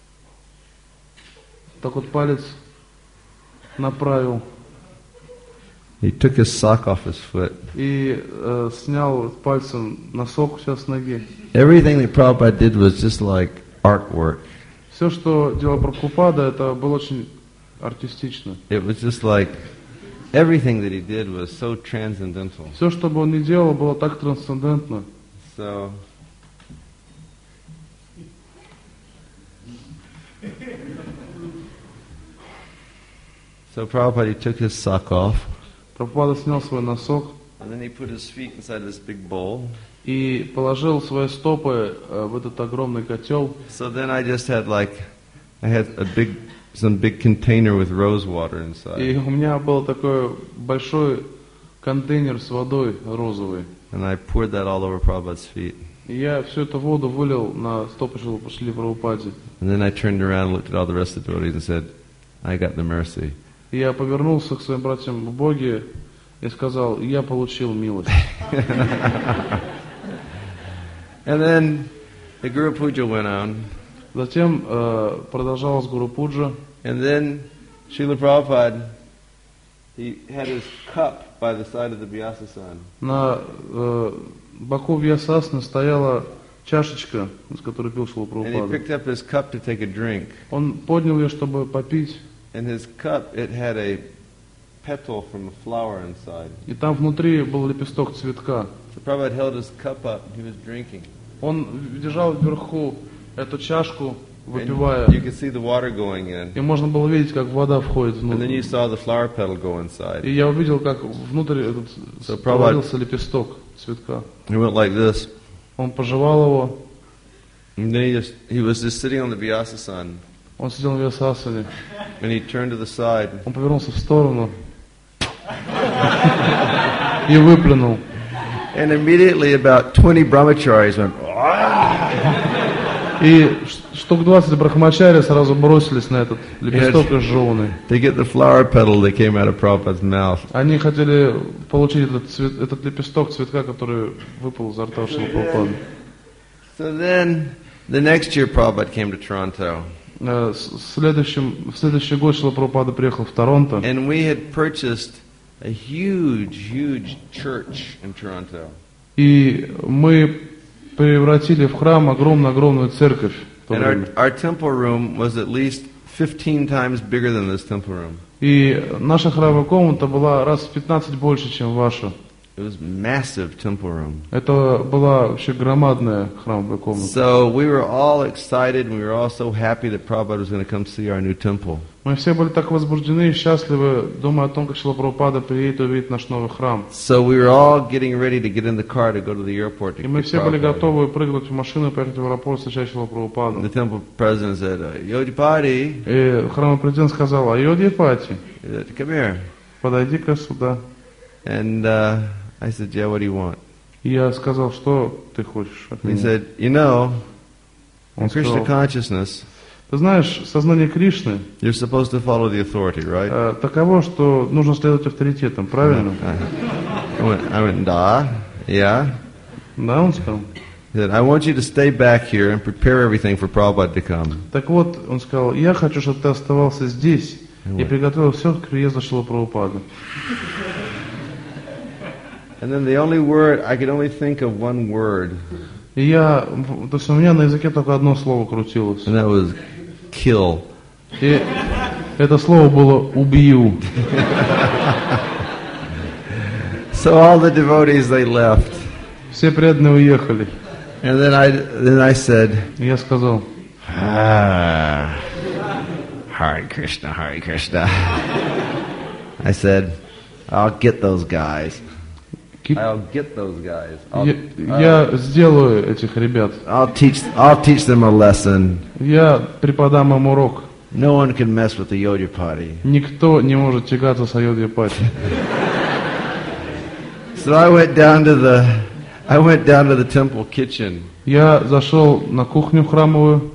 Так вот палец направил. he took his sock off his foot. И э, снял пальцем носок сейчас с ноги. Everything that Prabhupada did was just like artwork. Все, что делал Прабхупада, это было очень артистично. It was just like, everything that he did was so transcendental. Все, что бы он ни делал, было так трансцендентно. So, so Prabhupada, he took his sock off, Прабхупада снял свой носок and then he put his feet inside this big bowl. и положил свои стопы э, в этот огромный котел. So then I just had like, I had a big, some big container with rose water И inside. у меня был такой большой контейнер с водой розовой. And I poured that all over Prabhupada's feet. И я всю эту воду вылил на стопы Шрилы Прабхупаде. And then I turned around and looked at all the rest of the devotees and said, I got the mercy. И я повернулся к своим братьям в Боге и сказал, я получил милость. And then the Guru Puja went on. Затем э, продолжалась Гуру Пуджа. And then Srila Prabhupada, he had his cup by the side of the Vyasa-san. На э, боку Вьясасаны стояла чашечка, из которой пил Шрила And he Прабхупада. picked up his cup to take a drink. Он поднял ее, чтобы попить, And his cup, it had a petal from a flower inside. и там внутри был лепесток цветка. So Prabhupada held his cup up, he was drinking. Он держал вверху эту чашку, And выпивая, you could see the water going in. и можно было видеть, как вода входит And then внутрь. you saw the flower petal go inside. И я увидел, как внутрь этот So провалился лепесток цветка. He went like this. Он пожевал его, And then he just, he was just sitting on the Vyasa-san. он сидел на Вьясасане, And he turned to the side. он повернулся в сторону и выплюнул. And immediately about twenty brahmacharis went, И ш- штук двадцать брахмачари сразу бросились на этот лепесток изжеванный. to get the flower petal that came out of Prabhupada's mouth. Они хотели получить этот, цвет, этот лепесток цветка, который выпал изо рта Шрилы Прабхупады. So then, the next year Prabhupada came to Toronto. Э, с- следующим, в следующий год Шрила Прабхупада приехал в Торонто. And we had purchased a huge, huge church in Toronto. И мы превратили в храм огромную-огромную церковь. в то And our, время. our temple room was at least fifteen times bigger than this temple room. И наша храмовая комната была раз в пятнадцать больше, чем ваша. It was massive temple room. Это была вообще громадная храмовая комната. So we were all excited and we were all so happy that Prabhupada was going to come see our new temple. Мы все были так возбуждены и счастливы, думая о том, как Шрила Прабхупада приедет и увидит наш новый храм. So we were all getting ready to get in the car to go to the airport to И мы get все были Prabhupada. готовы прыгнуть в машину и поехать в аэропорт встречать Шрила Прабхупаду. The temple president said, uh, Yodipati, И храмовый президент сказал, Айодипати, uh, come here. подойди-ка сюда. And uh, I said, yeah, what do you want? И я сказал, что ты хочешь от He меня? said, you know, Он in Krishna сказал, consciousness, ты знаешь, сознание Кришны you're supposed to follow the authority, right? э, таково, что нужно следовать авторитетам, правильно? I went, I went, da, yeah. Да, он сказал. He said, I want you to stay back here and prepare everything for Prabhupada to come. Так вот, он сказал, я хочу, чтобы ты оставался здесь и приготовил все к приезду Шрилы Прабхупады. And then the only word, I could only think of one word, И я, то есть у меня на языке только одно слово крутилось. and that was kill. И это слово было «убью». So all the devotees, they left. Все преданные уехали. And then I, then I said, И я сказал, ah, Hare Krishna, Hare Krishna. I said, I'll get those guys. Keep- I'll get those guys. I'll, я, я сделаю этих ребят. I'll teach, I'll teach them a lesson. Я преподам им урок. No one can mess with the Yodhapati. Никто не может тягаться с Айодхьяпати. So I went down to the, I went down to the temple kitchen. Я зашел на кухню храмовую,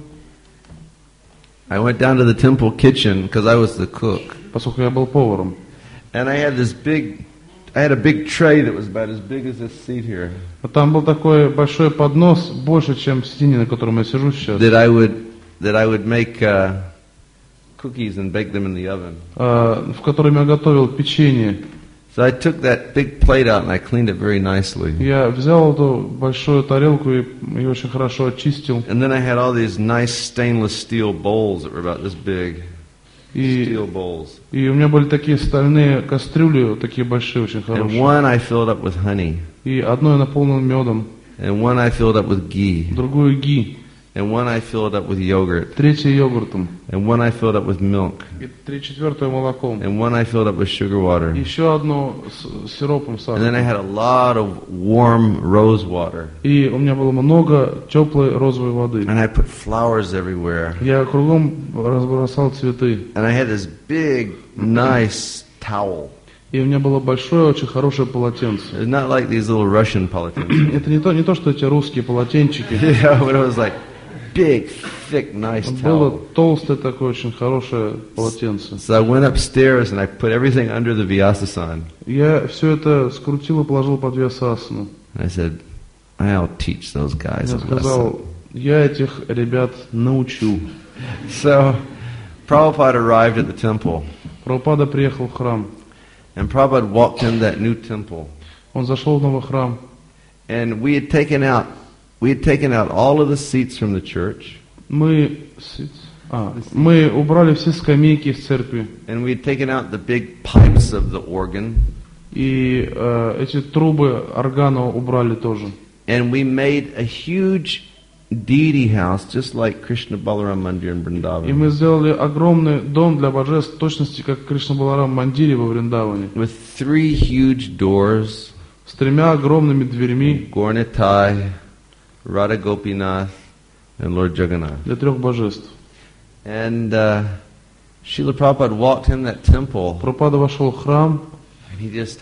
I went down to the temple kitchen because I was the cook. поскольку я был поваром. And I had this big, I had a big tray that was about as big as this seat here. А там был такой большой поднос, больше, чем сиденье, на котором я сижу сейчас, That I would, that I would make uh, cookies and bake them in the oven. а, в котором я готовил печенье. So I took that big plate out and I cleaned it very nicely. Я взял эту большую тарелку и ее очень хорошо очистил. And then I had all these nice stainless steel bowls that were about this big. И, Steel bowls. и у меня были такие стальные кастрюли, такие большие, очень And хорошие. one I filled up with honey. И одну я наполнил медом, And one I filled up with ghee. другую ги, And one I filled up with yogurt. третью йогуртом, And one I filled up with milk. и три четвертую молоком. And one I filled up with sugar water. Еще одну с сиропом And then I сахара. had a lot of warm rose water. И у меня было много теплой розовой воды. And I put flowers everywhere. Я кругом разбросал цветы. And I had this big, nice towel. И у меня было большое, очень хорошее полотенце. It's not like these little Russian полотенца. Это не то, не то, что эти русские полотенчики. You know, but it was like big, thick, nice Было towel. толстое такое, очень хорошее полотенце. So I went upstairs and I put everything under the Vyasasana. Я все это скрутил и положил под Вьясасану. I said, I'll teach those guys Я a lesson. сказал, я этих ребят научу. So Prabhupada arrived at the temple. Прабхупада приехал в храм. And Prabhupada walked in that new temple. Он зашел в новый храм. And we had taken out, we had taken out all of the seats from the church. Мы, с- а, мы убрали все скамейки из церкви. And we had taken out the big pipes of the organ. И э, эти трубы органа убрали тоже. And we made a huge deity house, just like Krishna Balaram Mandir in И Vrindavan, мы сделали огромный дом для божеств, в точности как Кришна Баларам Мандире во Вриндаване, with three huge doors, с тремя огромными дверьми Gaurnitai, Radha Gopinath, and Lord Jagannath. для трех божеств. And uh, Srila Prabhupada walked in that temple, Прабхупада вошел в храм, and he just,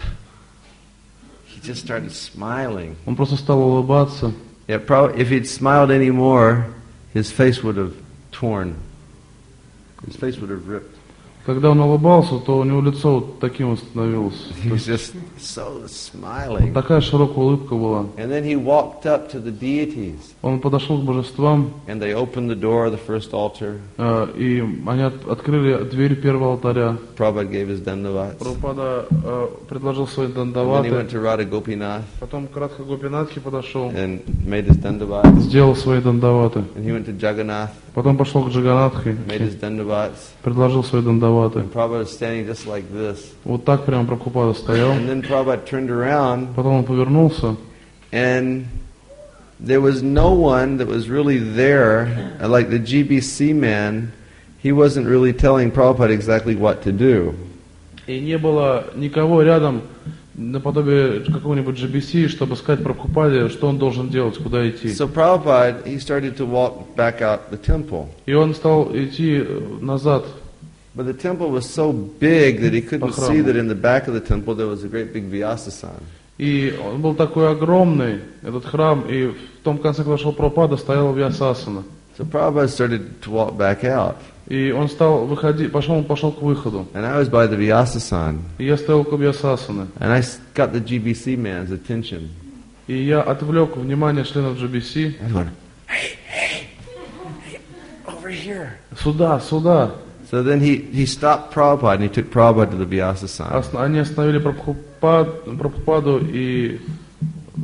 he just started smiling. он просто стал улыбаться. Yeah, probably if he'd smiled any more, his face would have torn. His face would have ripped. Когда он улыбался, то у него лицо вот таким вот становилось. He was just so smiling. Такая широкая улыбка была. And then he walked up to the deities, Он подошел к божествам, and they opened the door of the first altar. э, и они от- открыли дверь первого алтаря. Prabhupada gave his dandavats. Прабхупада э, предложил свои And then he дандаваты. went to Radha Gopinath Потом к Радха Гопинатхе подошел, and made his dandavats. сделал свои дандаваты. And he went to Jagannath, Потом пошел к Джаганатхе, made his dandavats. предложил свои дандаваты. And Prabhupada was standing just like this. Вот так прямо Прабхупада стоял. And then Prabhupada turned around, Потом он повернулся, and there was no one that was really there, like the G B C man. He wasn't really telling Prabhupada exactly what to do. и не было никого рядом, наподобие какого-нибудь джи би си, чтобы сказать Прабхупаде, что он должен делать, куда идти. So Prabhupada, he started to walk back out the temple. И он стал идти э, назад. But the temple was so big that he couldn't По храму. see that in the back of the temple there was a great big Vyasasana. И он был такой огромный, этот храм, и в том конце, когда шел Прабхупада, стояла Вьясасана. So Prabhupada started to walk back out. И он стал выходить, пошел, он пошел к выходу. And I was by the Vyasasana. И я стоял около Вьясасаны. And I s- got the G B C man's attention. И я отвлек внимание членов джи би си. I was going, hey, hey, hey, over here. Сюда, сюда. So then he, he stopped Prabhupada and he took Prabhupada to the Vyasasana. Ос- Они остановили Прабхупад- Прабхупаду и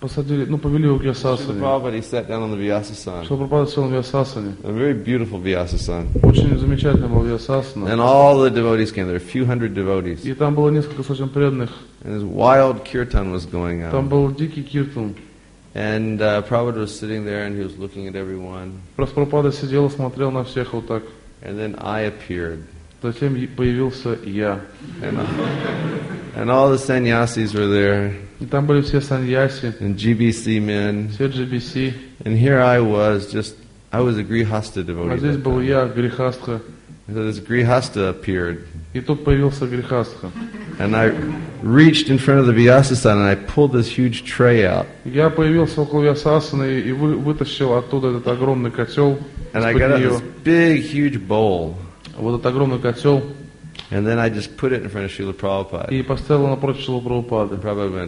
посадили, ну, повели его к Srila Вьясасане. Prabhupada, he sat down on the Vyasasana. Шрила Прабхупада сел на Вьясасане. A very beautiful Vyasasana. Очень замечательно был Вьясасана. And all the devotees came. There were a few hundred devotees. И там было несколько сотен преданных. And this wild kirtan was going Там on. был дикий киртан. And uh, Prabhupada was sitting there and he was looking at everyone. Просто Прабхупада сидел и смотрел на всех вот так. And then I appeared. Затем появился я. And, and all the sannyasis were there. И там были все саньяси, And G B C men. все джи би си. And here I was, just, I was a Grihasta А devotee. здесь that был time. я, Грихастха. So this Grihasta appeared. И тут появился Грихастха. And I reached in front of the Vyasasana and I pulled this huge tray out. Я появился около Вьясасаны и вы- вытащил оттуда этот огромный котел. And I из-под got out нее. this big, huge bowl. Вот этот огромный котел. And then I just put it in front of Srila Prabhupada. И поставил напротив Шрилы Прабхупады. And Prabhupada went,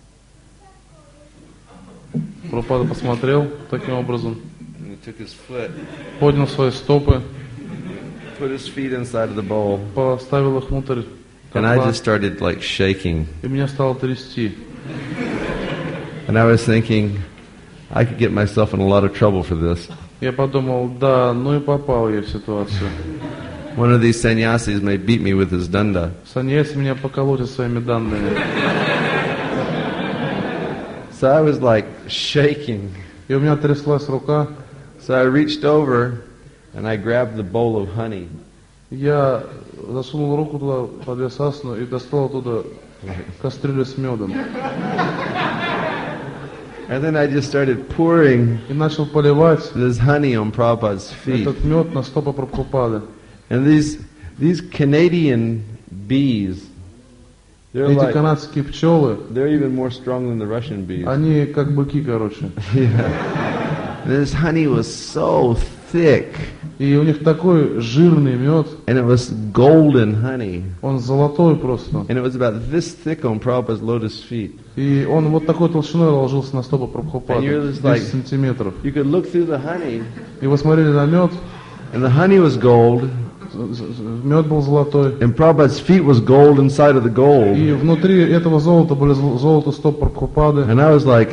Прабхупада посмотрел таким образом. and he took his foot, Поднял свои стопы, put his feet inside of the bowl. поставил их внутрь And I котла. just started like shaking. И меня стало трясти. And I was thinking, I could get myself in a lot of trouble for this. Я подумал, да, ну и попал я в ситуацию. One of these sannyasis may beat me with his danda. Саньяси меня поколотит своими данными. So I was like shaking. И у меня тряслась рука. So I reached over and I grabbed the bowl of honey. Я засунул руку туда под Вьясасану и достал оттуда кастрюлю с медом. And then I just started pouring И начал поливать this honey on Prabhupada's feet. этот мед на стопы Прабхупады. And these these Canadian bees, they're Эти like, канадские пчелы, they're even more strong than the Russian bees. они как быки, короче. Yeah. This honey was so thick, И у них такой жирный мед, and it was golden honey, он золотой просто. and it was about this thick on Prabhupada's lotus feet. И он вот такой толщиной ложился на стопы Прабхупады, And you're just like- десять сантиметров. You could look through the honey, И вы смотрели на мед, and the honey was gold, мед был золотой. and Prabhupada's feet was gold inside of the gold. И внутри этого золота были зол- золото стоп Прабхупады. And I was like,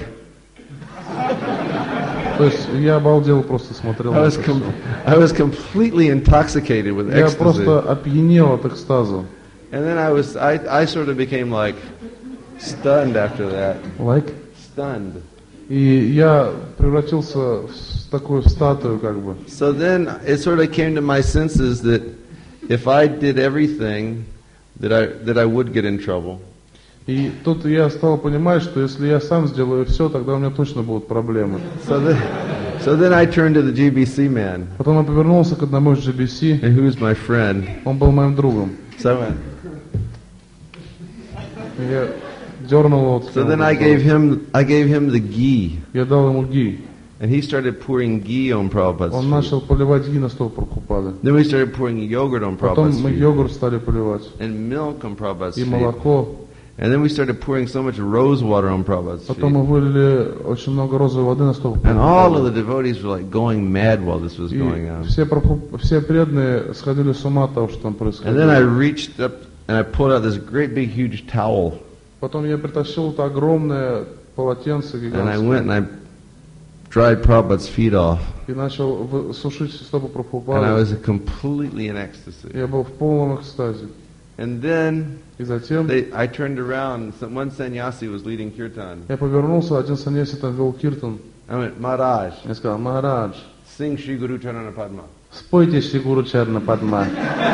То есть я обалдел, просто смотрел I на was, это com- всё. I was completely intoxicated with Я ecstasy. просто опьянел от экстаза. And then I was, I, I sort of became like stunned after that. Like? Stunned. И я превратился в такую в статую, как бы. So then it sort of came to my senses that if I did everything, that I, that I would get in trouble. И тут я стал понимать, что если я сам сделаю все, тогда у меня точно будут проблемы. So then, so then I turned to the G B C man, Потом я повернулся к одному из джи би си, and who's my friend. он был моим другом. So I went, И я дернул его. вот so then I gave him, I gave him the ghee, Я дал ему ги. and he started pouring ghee on Prabhupada's Он feet. начал поливать ги на стол Прабхупады. Then we started pouring yogurt on Потом Prabhupada's мы feet, йогурт стали поливать. and milk on Prabhupada's И feet. молоко. And then we started pouring so much rose water on Prabhupada's Потом feet. мы вылили очень много розовой воды на стол And all of Прабхупады. the devotees were like going mad while this was going И on. все, Прабхуп- все преданные сходили с ума от того, что там And then I происходило. reached up and I pulled out this great big huge towel. Потом я притащил это огромное полотенце And I went and гигантское I dried Prabhupada's feet off. и начал вы- сушить стопы And I Прабхупады. was completely in ecstasy. Я был в полном экстазе. And then И затем they, I turned around. Some, one sannyasi was leading kirtan. я повернулся, один саньяси там вел киртан. I went, Maharaj, Я сказал: Махарадж, sing Shri Guru Charana Padma. спойте Шри Гуру Чарна Падма.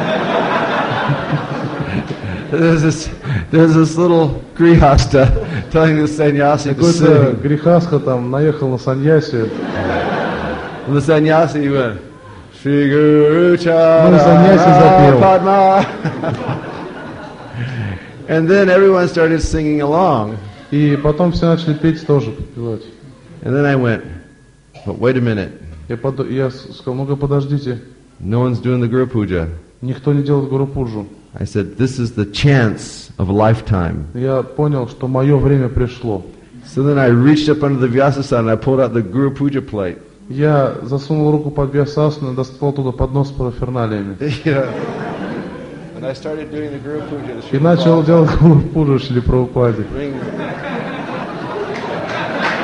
There's this, there's this little grihasta telling this sannyasi to Какой-то sing. грехасха там наехал на саньяси. And the sannyasi went, Shri Guru Charana Ну, саньяси запел. Padma. And then everyone started singing along. И потом все начали петь тоже, подпевать. And then I went, but wait a minute. Я, под... я с- сказал: ну-ка подождите, No one's doing the Guru Puja. никто не делает Гуру Пуджу. I said, this is the chance of a lifetime. Я понял, что мое время пришло. So then I reached up under the Vyasasana and I pulled out the Guru Puja plate. Я засунул руку под Вьясасану и достал туда поднос с параферналиями. You know, and I started doing the Guru Puja. The И начал делать Гуру Пуджу Шри Прабхупаде. Ring.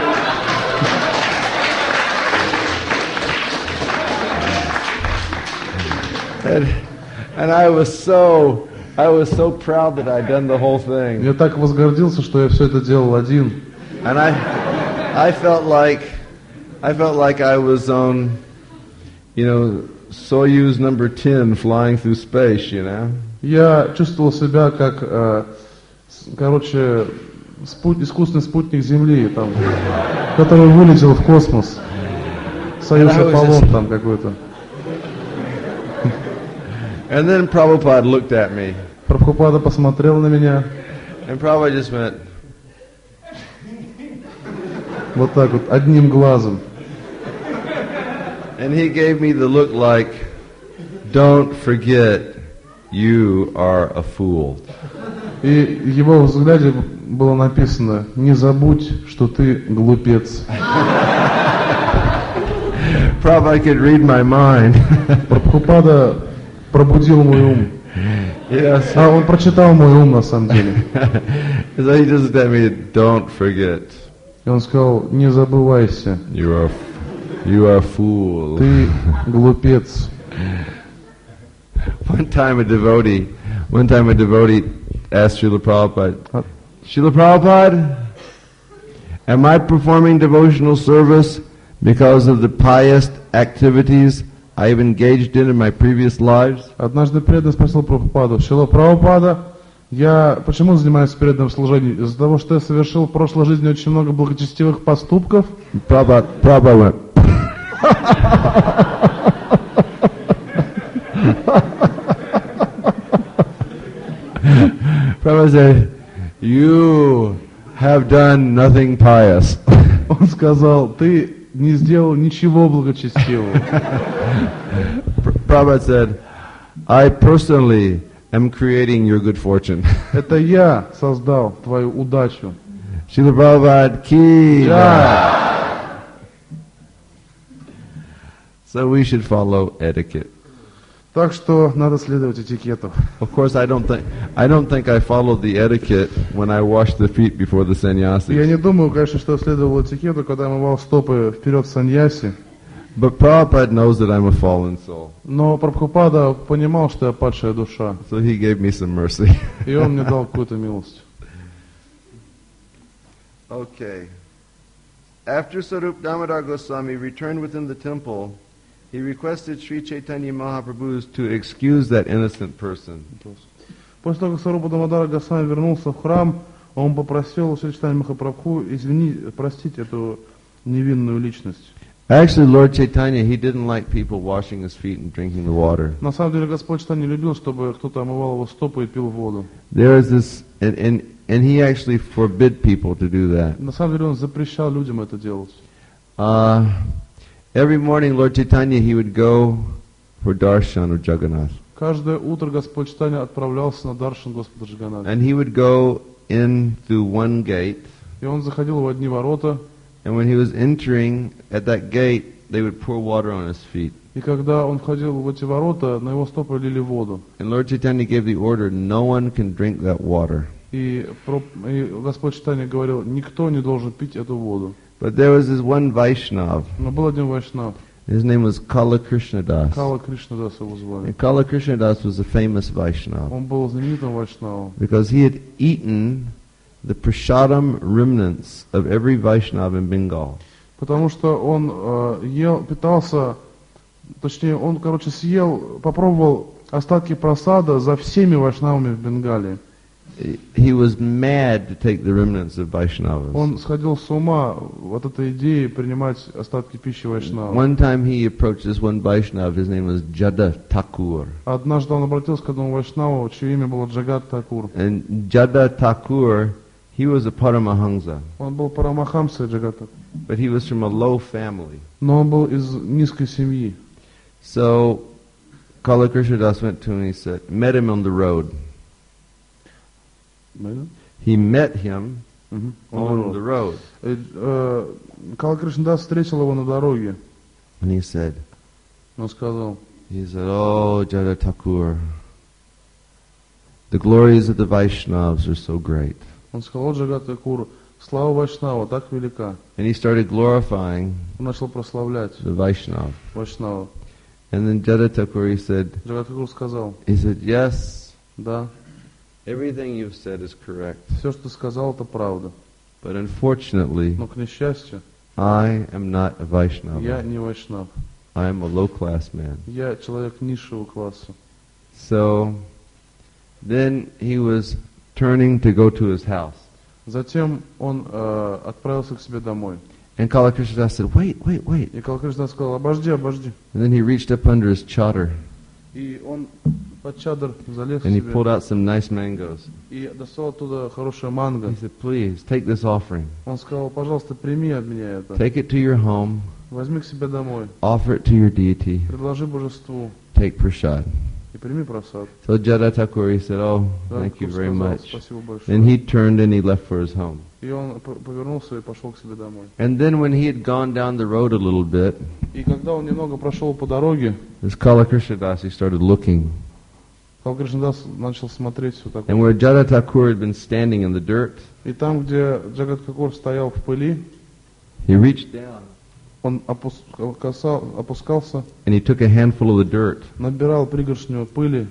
And, and I was so, I was so proud that I'd done the whole thing. Я так возгордился, что я все это делал один. And I, I felt like, I felt like I was on, you know, Soyuz number ten flying through space, you know. Я чувствовал себя как, э, с- короче, спут- искусственный спутник Земли, там, который вылетел в космос. Союз And I was Аполлон just- там какой-то. And then Prabhupada looked at me, Прабхупада посмотрел на меня, and Prabhupada just went, вот так вот, одним глазом. and he gave me the look like, don't forget, you are a fool. И в его взгляде было написано: не забудь, что ты глупец. Prabhupada could read my mind. Прабхупада пробудил мой ум. Yes. А, он прочитал мой ум на самом деле. So he just looked at me, don't forget, И он сказал: не забывайся, you are, you are a fool. ты глупец. One time a devotee, one time a devotee asked Srila Prabhupada, А- Srila Prabhupada, am I performing devotional service because of the pious activities I've engaged in in my previous lives? Однажды преданный спросил Прабхупаду: Шрила Прабхупада, я почему занимаюсь преданным служением? Из-за того, что я совершил в прошлой жизни очень много благочестивых поступков? Prabhupada, Prabhupada went, Prabhupada said, you have done nothing pious. Он сказал: ты не сделал ничего благочестивого. Prabhupada said, I personally am creating your good fortune. Это я создал твою удачу. Srila Prabhupada ki. Да. So we should follow etiquette. Так что надо следовать этикету. Of course, I don't think I don't think I followed the etiquette when I washed the feet before the Я sannyasis. не думаю, конечно, что я следовал этикету, когда я мывал стопы вперед саньяси. But Prabhupada knows that I'm a fallen soul, Но Прабхупада понимал, что я падшая душа. so he gave me some mercy. И он мне дал какую-то милость. Okay. After Sarup Damodar Goswami returned within the temple, he requested Sri Chaitanya Mahaprabhu to excuse that innocent person. После того, как Сарупа Дамодара Госвами вернулся в храм, он попросил у Шри Чайтаньи Махапрабху извинить, простить эту невинную личность. Actually, Lord Chaitanya, he didn't like people washing his feet and drinking the water. На самом деле Господь Чайтанья не любил, чтобы кто-то омывал его стопы и пил воду. There is this, and, and, and he actually forbid people to do that. На самом деле он запрещал людям это делать. Uh, every morning, Lord Chaitanya, he would go for darshan of Jagannath. Каждое утро Господь Чайтанья отправлялся на даршан Господа Джаганнатха. And he would go in through one gate, И он заходил в одни ворота, and when he was entering at that gate, they would pour water on his feet. и когда он входил в эти ворота, на его стопы лили воду. And Lord Chaitanya gave the order, no one can drink that water. И, про- и Господь Чайтанья говорил: никто не должен пить эту воду. But there was this one Vaishnav, Но был один вайшнав, his name was Kala Krishnadas. Кала Кришнадас его звали. And Kala Krishnadas was a famous Vaishnav Он был знаменитым вайшнавом, because he had eaten the prasadam remnants of every Vaishnav in Bengal. потому что он э, ел, питался, точнее, он, короче, съел, попробовал остатки просада за всеми вайшнавами в Бенгалии. He was mad to take the remnants of Vaishnavas. Он сходил с ума от этой идеи принимать остатки пищи вайшнава. One time he approached this one Vaishnav, his name was Jada Thakur. Однажды он обратился к одному вайшнаву, чье имя было Джагат Такур. And Jada Thakur, he was a Paramahamsa, Он был Парамахамсой Джагат Такур, but he was from a low family. но он был из низкой семьи. So Kala Krishnadas went to him and he said, met him on the road. He met him Мгм. on the road. Э, э, Кала Кришнадас встретил его на дороге. And he said, Он сказал: he said, oh Jada Thakur, the glories of the Vaishnavas are so great. Он сказал: Джагат Такур, слава Вайшнава так велика. And he started glorifying Он начал прославлять the Vaishnav. Вайшнава. And then Jadatakuri said, Джагатхакур сказал, he said, yes, да, everything you've said is correct. все, что ты сказал, это правда. But unfortunately, Но, к несчастью, I am not a я Vaishnava. не вайшнав. I am a low-class man. Я человек низшего класса. So then he was turning to go to his house. Затем он э, отправился к себе домой. And Kala Krishnadas said, wait, wait, wait. И Калакришна сказал, обожди, обожди. And then he reached up under his chadar И он под чадр залез and he себе pulled out some nice mangoes. и достал оттуда хорошее манго. He said, please, take this offering. Он сказал, пожалуйста, прими от меня это. Take it to your home, Возьми к себе домой. offer it to your deity, Предложи божеству take prasad. и прими просад. So Jadatakuri said, oh, thank you Джагатхакур very сказал, much. спасибо Then большое. he turned and he left for his home. И он п- повернулся и пошел к себе домой. And then when he had gone down the road a little bit, И когда он немного прошел по дороге, this Kala Krishnadas, he started looking. Калакришнадас начал смотреть все такое. And where Jadatakuri had been standing in the dirt, И там, где Джагатхакур стоял в пыли, he reached down он опускал- касал- опускался, and he took a handful of the dirt набирал пригоршню пыли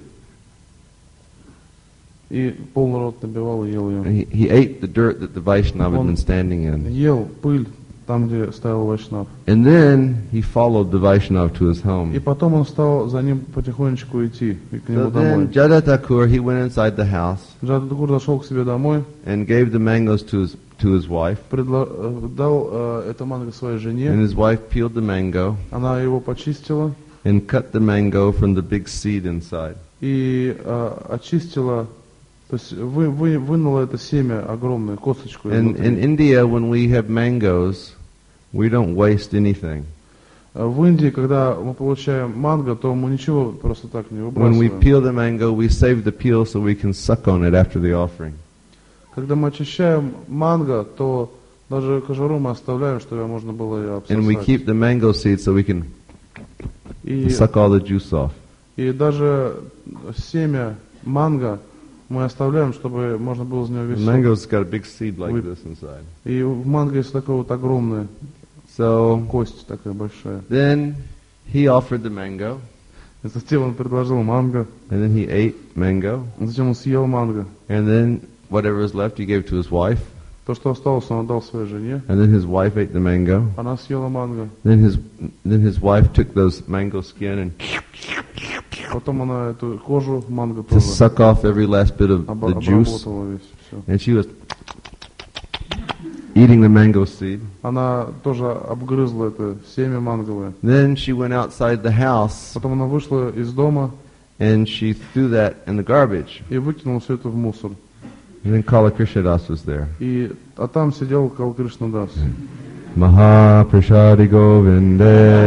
и полный рот набивал и ел and ее. he, he ate the dirt that the Vaishnava had Он been standing in. ел пыль там, где стоял Вайшнав. And then he followed the Vaishnava to his И home. потом он стал за ним потихонечку идти и к So нему then домой. Jadatakuri, he went inside the house Джагатхакур зашел к себе домой, and gave the mangoes to his, to his wife. предла- э, дал э, это манго своей And жене. his wife peeled the mango Она его почистила and cut the mango from the big seed inside. и э, очистила, то есть вы, вы, вынула это семя огромное, косточку. And изнутри. in India, when we have mangoes, we don't waste anything. Э, В Индии, когда мы получаем манго, то мы ничего просто так не When we выбрасываем. peel the mango, we save the peel so we can suck on it after the offering. Когда мы очищаем манго, то даже кожуру мы оставляем, чтобы можно было ее And we обсосать. keep the mango seed so we can И, suck all the juice off. и даже семя манго мы оставляем, чтобы можно было из него The весь сок. mango's got a big seed like We- this inside. И в манго есть такая вот огромная So кость, такая большая. then he offered the mango, И затем он предложил манго, and then he ate mango, затем он съел манго. and then whatever was left he gave to his wife, То, что осталось, он отдал своей жене. and then his wife ate the mango. Она съела манго. Then his then his wife took those mango skin and Потом она эту кожу манго to тоже suck off every last bit of обра- the juice, обработала весь. Все. and she was eating the mango seed. Она тоже обгрызла это семя манговое. Then she went outside the house Потом она вышла из дома and she threw that in the garbage. и выкинула все это в мусор. And then Kala Krishnadas was there. И, а там сидел Калакришнадас. Maha Prashadi Govinde.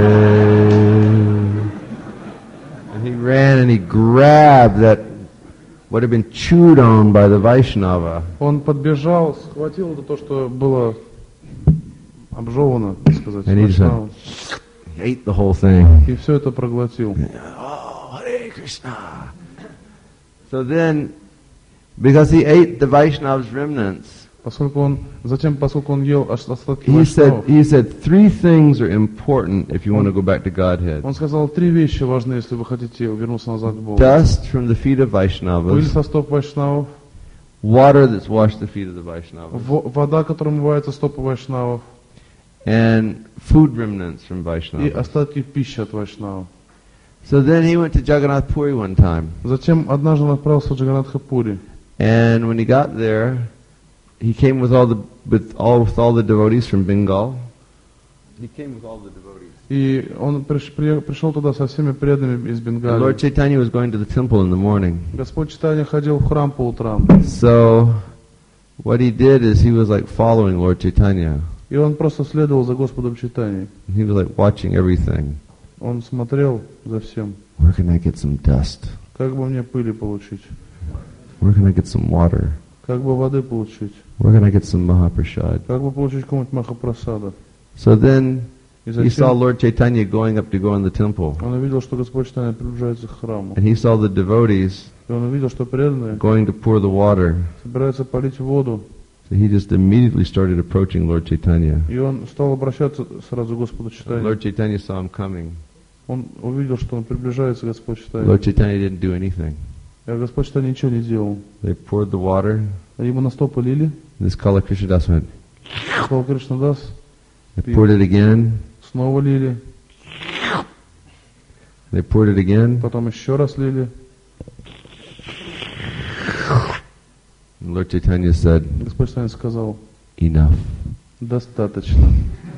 And he ran and he grabbed that what had been chewed on by the Vaishnava. Он подбежал, схватил это то, что было обжевано, так сказать, And he Вайшнавом, He ate the whole thing. и все это проглотил. Oh, Hare Krishna. So then, because he ate the Vaishnava's remnants, Поскольку он, затем, поскольку он ел ос- остатки he said, вайшнавов, he said three things are important if you want to go back to Godhead. он сказал, три вещи важны, если вы хотите вернуться назад к Богу. Dust from the feet of Пыль Vaishnavas, со стоп вайшнавов, water that's washed the feet of the Vaishnavas, во- вода, которая омывается стопы вайшнавов, and food remnants from и Vaishnavas. остатки пищи от вайшнавов. So then he went to Jagannath Puri one time, Затем однажды он отправился в Джаганатха-Пури. and when he got there, he came with all the with all with all the devotees from Bengal. He came with all the devotees. И он приш- при- пришел туда со всеми преданными из And Бенгалии. Lord Chaitanya was going to the temple in the morning. Господь Чайтанья ходил в храм по утрам. So what he did is he was like following Lord Chaitanya. И он просто следовал за Господом Чайтаньей. He was like watching everything. Он смотрел за всем. Where can I get some dust? Как бы мне пыли получить? Where can I get some water? Как бы воды получить? Where can I get some Mahaprasad? Как бы получить какого-нибудь Махапрасада? So then И he saw затем Lord Chaitanya going up to go in the temple. он увидел, что Господь Чайтанья приближается к храму. And he saw the devotees И он увидел, что преданные going to pour the water. собираются полить воду. So he just immediately started approaching Lord Chaitanya. И он стал обращаться сразу к Господу Чайтанье. Lord Chaitanya saw him coming. Он увидел, что он приближается, Господь Чайтанья. Lord Chaitanya didn't do anything. И Господь Чайтанья ничего не делал. They poured the water. Ему на стопы лили. This Kala Krishnadas went. Сказал Кришнадас. They poured it again. Снова лили. They poured it again. Потом еще раз лили. And Lord Chaitanya said, Господь Чайтанья сказал: enough. достаточно.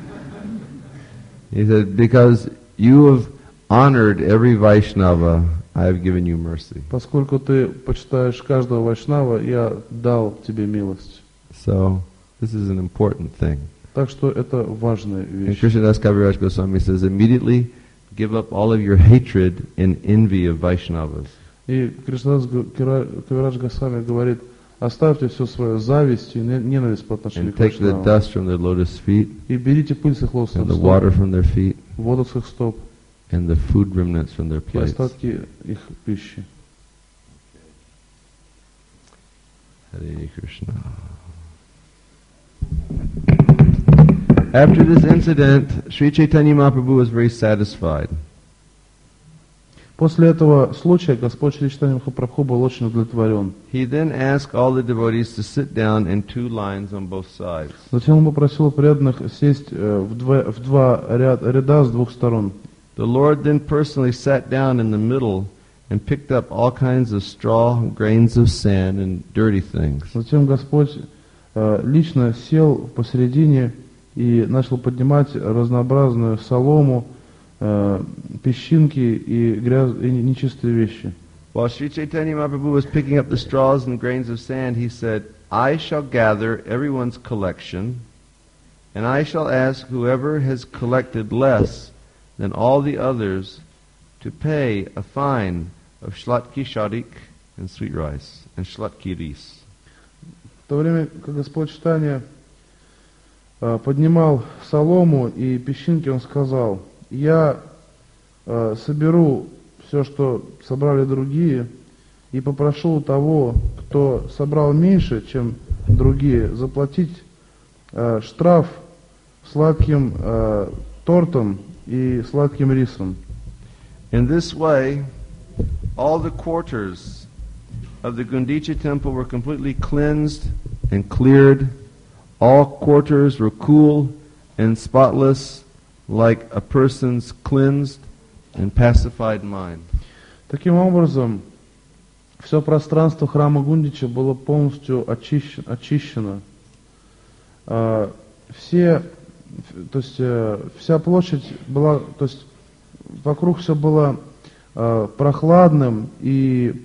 He said, because you have honored every Vaishnava, I have given you mercy. Поскольку ты почитаешь каждого вайшнава, я дал тебе милость. So, this is an important thing. Так что это важная And вещь. Krishnadas Kaviraj Goswami says, immediately give up all of your hatred and envy of Vaishnavas. И Кришнадас Кавирадж Госвами говорит: оставьте всю свою зависть и ненависть по отношению And к take the вайшнавам. dust from their lotus feet, И берите пыль с их and лотосных the стоп, water from their feet, воду с их стоп and the food remnants from their и plates. остатки их пищи. Hare Krishna. After this incident, Sri Chaitanya Mahaprabhu was very satisfied. После этого случая Господь Шри Чайтанья Махапрабху был очень удовлетворен. He then asked all the devotees to sit down in two lines on both sides. Затем он попросил преданных сесть э, в два, в два ряд, ряда с двух сторон. The Lord then personally sat down in the middle and picked up all kinds of straw, grains of sand, and dirty things. Затем Господь э, лично сел посередине и начал поднимать разнообразную солому, э, песчинки и, гряз, и нечистые вещи. While Sri Chaitanya Mahaprabhu was picking up the straws and grains of sand, he said, I shall gather everyone's collection, and I shall ask whoever has collected less than all the others to pay a fine of shlatki shadik and sweet rice, and shlatki ris. В то время, как Господь Чайтанья э, поднимал солому и песчинки, он сказал: я э, соберу все, что собрали другие, и попрошу у того, кто собрал меньше, чем другие, заплатить э, штраф сладким э, тортом и сладким рисом. In this way, all the quarters of the Gundicha temple were completely cleansed and cleared. All quarters were cool and spotless, like a person's cleansed and pacified mind. Таким образом, все пространство храма Гундича было полностью очищено. очищено. А, все, то есть э, вся площадь была, то есть вокруг все было э, прохладным и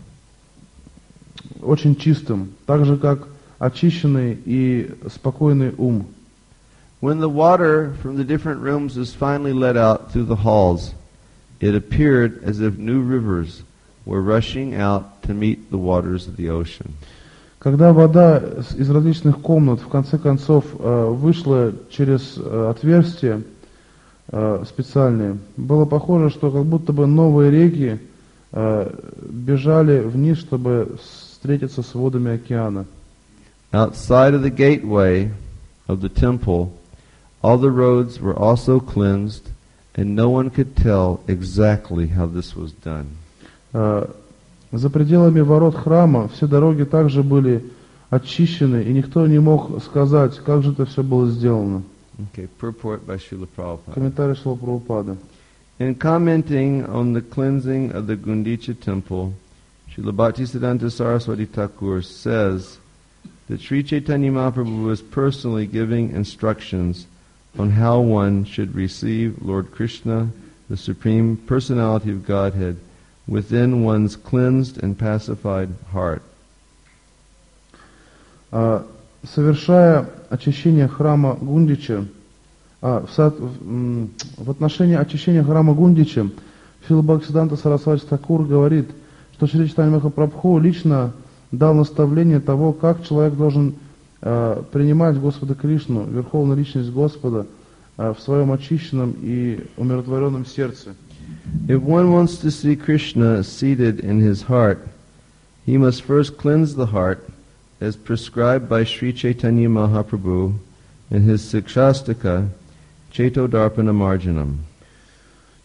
очень чистым, так же как очищенный и спокойный ум. When the water from the different rooms was finally let out through the halls, it appeared as if new rivers were rushing out to meet the waters of the ocean. Когда вода из различных комнат в конце концов э, вышла через э, отверстия э, специальные, было похоже, что как будто бы новые реки э, бежали вниз, чтобы встретиться с водами океана. Outside of the gateway of the temple, all the roads were also cleansed, and no one could tell exactly how this was done. Э, За пределами ворот храма все дороги также были очищены, и никто не мог сказать, как же это все было сделано. Okay, purport by Srila Prabhupada. Комментарий Шрила Прабхупады. In commenting on the cleansing of the Gundicha temple, Srila Bhaktisiddhanta Saraswati Thakur says that Sri Chaitanya Mahaprabhu was personally giving instructions on how one should receive Lord Krishna, the Supreme Personality of Godhead, within one's cleansed and pacified heart. А, совершая очищение храма Гундича, а, в, со, в, в отношении очищения храма Гундича, Шрила Бхактисиддханта Сарасвати Тхакур говорит, что Шри Чайтанья Махапрабху лично дал наставление того, как человек должен а, принимать Господа Кришну, Верховную Личность Господа, а, в своем очищенном и умиротворенном сердце. If one wants to see Krishna seated in his heart, he must first cleanse the heart as prescribed by Sri Chaitanya Mahaprabhu in his Sikshastaka, Chaitodarpana Marjanam.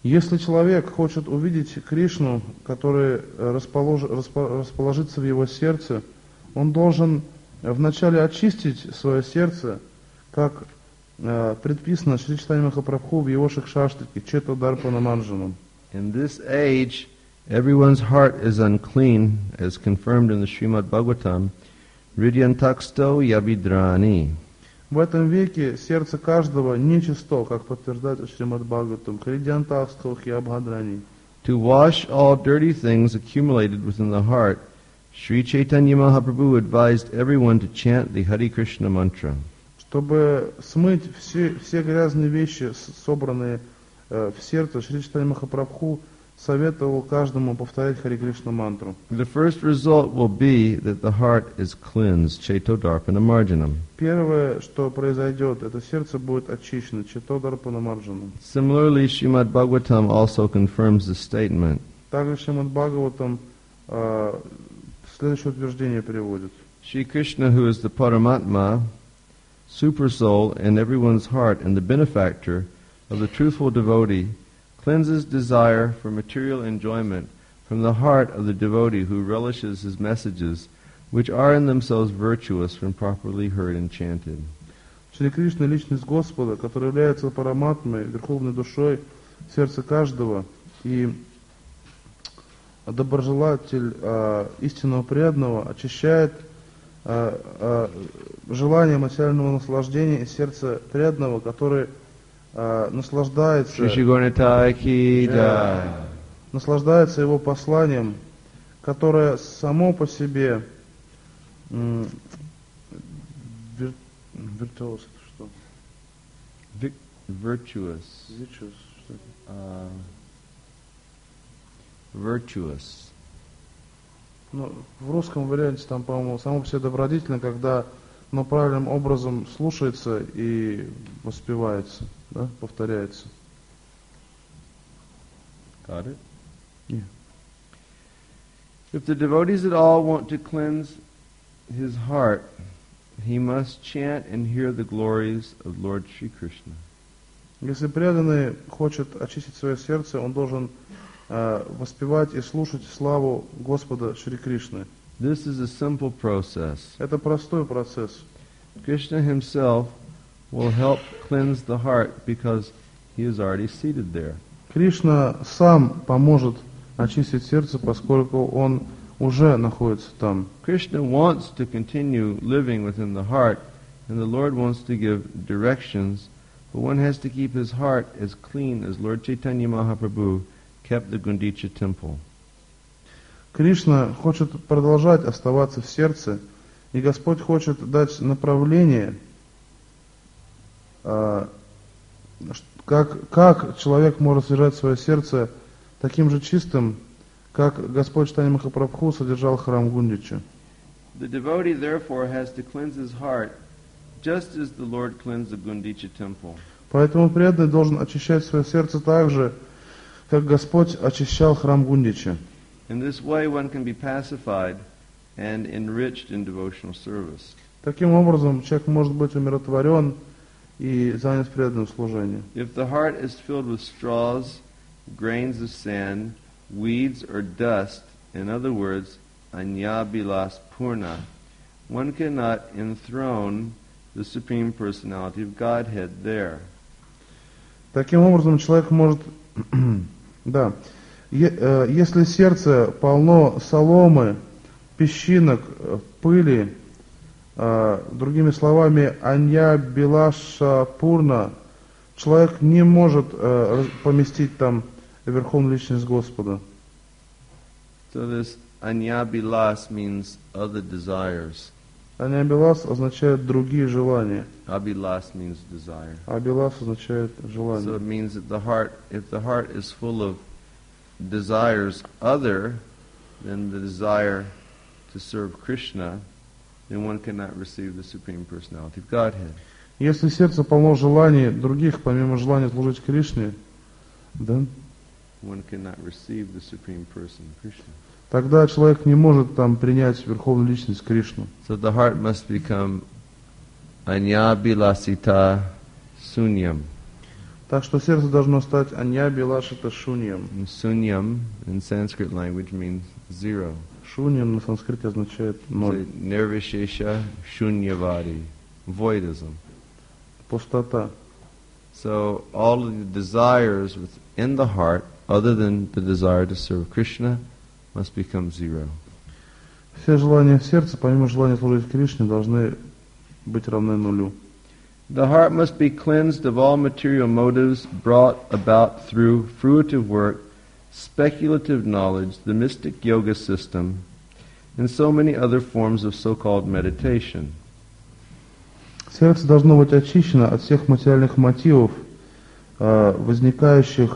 Если человек хочет увидеть Кришну, который располож, распо, расположится в его сердце, он должен вначале очистить свое сердце, как э, предписано Шри Чайтанья Махапрабху в его Шикшаштаке Чето Дарпана Марджанам. In this age, everyone's heart is unclean, as confirmed in the Srimad Bhagavatam, Ridyantaksto Yabidrani. В этом веке сердце каждого нечисто, как подтверждает Шримад Бхагаватам, Хридьянтахсто Хьябхадрани. To wash all dirty things accumulated within the heart, Sri Chaitanya Mahaprabhu advised everyone to chant the Hare Krishna mantra. Чтобы смыть все, все грязные вещи, собранные э, в сердце, Шри Чайтанья Махапрабху советовал каждому повторять Харе Кришна мантру. The first result will be that the heart is cleansed, Cheto Darpana Marjanam. Первое, что произойдет, это сердце будет очищено, Чето Дарпана Марджанам. Similarly, Srimad Bhagavatam also confirms the statement. Также Шримад Бхагаватам э, следующее утверждение приводит. Shri Krishna, who is the Paramatma, supersoul in everyone's heart and the benefactor of the truthful devotee, cleanses desire for material enjoyment from the heart of the devotee who relishes his messages, which are in themselves virtuous when properly heard and chanted. Шри Кришна — личность Господа, который является параматмой, верховной душой сердца каждого, и доброжелатель э, истинного преданного очищает э, э, желание материального наслаждения из сердца преданного, который э, наслаждается, Shri Gauranitai ki jai. наслаждается его посланием, которое само по себе м, вир, виртуоз, это что? Vic- virtuous. Virtuous, что это? Uh, virtuous. Ну, в русском варианте там, по-моему, само по себе добродетельно, когда оно правильным образом слушается и воспевается, да, повторяется. Got it? Yeah. If the devotees at all want to cleanse his heart, he must chant and hear the glories of Lord Shri Krishna. Если преданный хочет очистить свое сердце, он должен э, воспевать и слушать славу Господа Шри Кришны. This is a simple process. Это простой процесс. Krishna himself will help cleanse the heart because he is already seated there. Кришна сам поможет очистить сердце, поскольку он уже находится там. Krishna wants to continue living within the heart, and the Lord wants to give directions, but one has to keep his heart as clean as Lord Chaitanya Mahaprabhu kept the Gundicha temple. Кришна хочет продолжать оставаться в сердце, и Господь хочет дать направление, э, как, как человек может содержать свое сердце таким же чистым, как Господь Чайтанья Махапрабху содержал храм Гундича. The devotee therefore has to cleanse his heart just as the Lord cleansed the Gundicha temple. Поэтому преданный должен очищать свое сердце так же, как Господь очищал храм Гундича. In this way one can be pacified and enriched in devotional service. Таким образом, человек может быть умиротворен и занят преданным служением. If the heart is filled with straws, grains of sand, weeds or dust, in other words, anyabilas purna, one cannot enthrone the Supreme Personality of Godhead there. Таким образом, человек может, да, е- э, если сердце полно соломы, песчинок, э, пыли, э, другими словами, анья билаша пурна, человек не может э, раз- поместить там верховную личность Господа. So this anyabilas means other desires. Анья билас означает другие желания, Abilas means desire. а билас означает So желание. it means that the heart, if the heart is full of desires other than the desire to serve Krishna, then one cannot receive the Supreme Personality of Godhead. Если сердце полно желаний других, помимо желания служить Кришне, да, One cannot receive the Supreme Person, Krishna. тогда человек не может там принять верховную личность Кришну. So the heart must become anyabilasita sunyam. Так что сердце должно стать анья-билашита шуньям. And sunyam in Sanskrit language means zero. Шуньям на санскрите означает So, ноль. nirvishesha shunyavadi, voidism. Пустота. So all of the desires within the heart, other than the desire to serve Krishna, must become zero. Все желания в сердце, помимо желания служить Кришне, должны быть равны нулю. The heart must be cleansed of all material motives brought about through fruitive work, speculative knowledge, the mystic yoga system, and so many other forms of so-called meditation. Сердце должно быть очищено от всех материальных мотивов, э, возникающих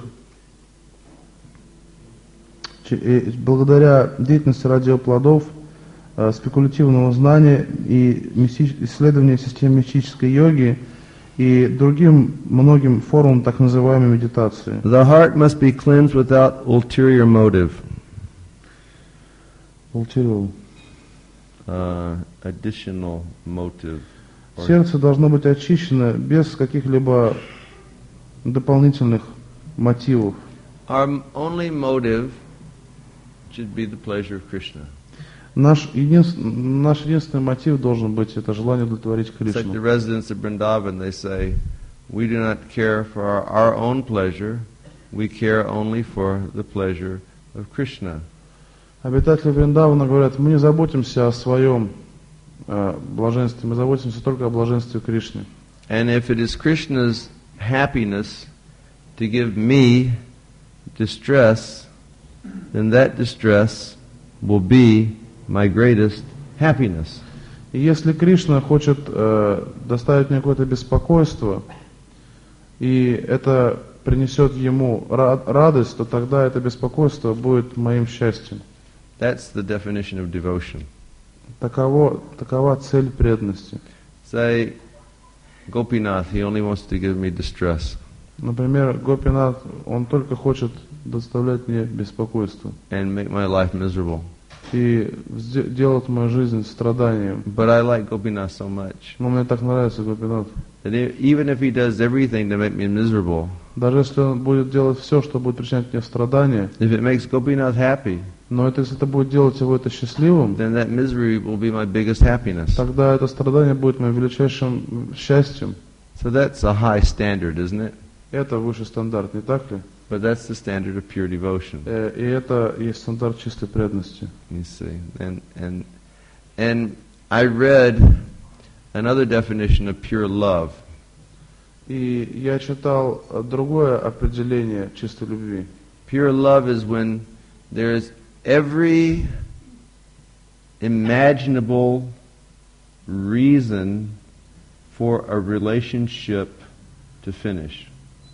ч- э, благодаря деятельности радиоплодов, э, спекулятивного знания и мисти- исследования систем мистической йоги и другим многим формам так называемой медитации. The heart must be cleansed without ulterior motive, Ulterior. uh, additional motive. or- Сердце должно быть очищено без каких-либо дополнительных мотивов. Our only motive should be the pleasure of Krishna. Наш, единств- наш единственный мотив должен быть это желание удовлетворить It's like the Кришну. residents of Vrindavan, they say, we do not care for our, our own pleasure, we care only for the pleasure of Krishna. Обитатели Вриндавана говорят, мы не заботимся о своем э, блаженстве, мы заботимся только о блаженстве Кришны. And if it is Krishna's happiness to give me distress, then that distress will be my greatest happiness. И если Кришна хочет э, доставить мне какое-то беспокойство, и это принесет ему ра- радость, то тогда это беспокойство будет моим счастьем. That's the definition of devotion. Таково, такова цель преданности. Say, Gopinath, he only wants to give me distress. Например, Гопинат, он только хочет доставлять мне беспокойство And make my life miserable. и сде- делать мою жизнь страданием. But I like Gopinath so much Но мне так нравится Гопинат. that e- even if he does everything to make me miserable, Даже если он будет делать все, что будет причинять мне страдания, if it makes Gopinath happy, но это, если это будет делать его это счастливым, then that misery will be my biggest happiness. тогда это страдание будет моим величайшим счастьем. So that's a high standard, isn't it? Это высший стандарт, не так ли? But that's the standard of pure devotion, Э, И это есть стандарт чистой преданности. you see. And and and I read another definition of pure love. И я читал э, другое определение чистой любви. Pure love is when there is every imaginable reason for a relationship to finish.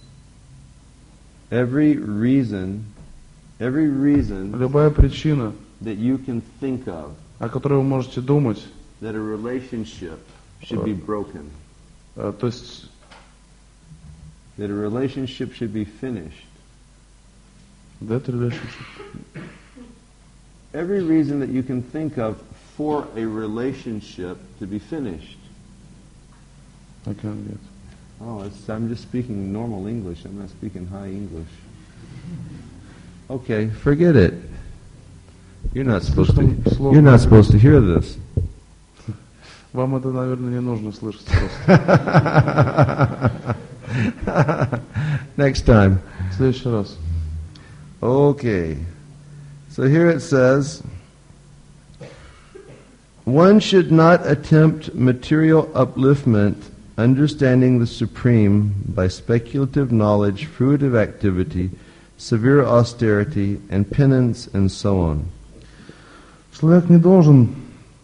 Every reason, every reason Любая причина, that you can think of о которой вы можете думать, that a relationship should be broken, э, то есть that a relationship should be finished. that relationship. Every reason that you can think of for a relationship to be finished. I can't get. Oh, it's, I'm just speaking normal English. I'm not speaking high English. Okay, forget it. You're not supposed to. Слишком You're not сложно. supposed to hear this. Вам это, наверное, не нужно слышать просто. Next time. В следующий раз. Okay. So here it says, one should not attempt material upliftment, understanding the Supreme by speculative knowledge, fruitive activity, severe austerity, and penance, and so on. Человек не должен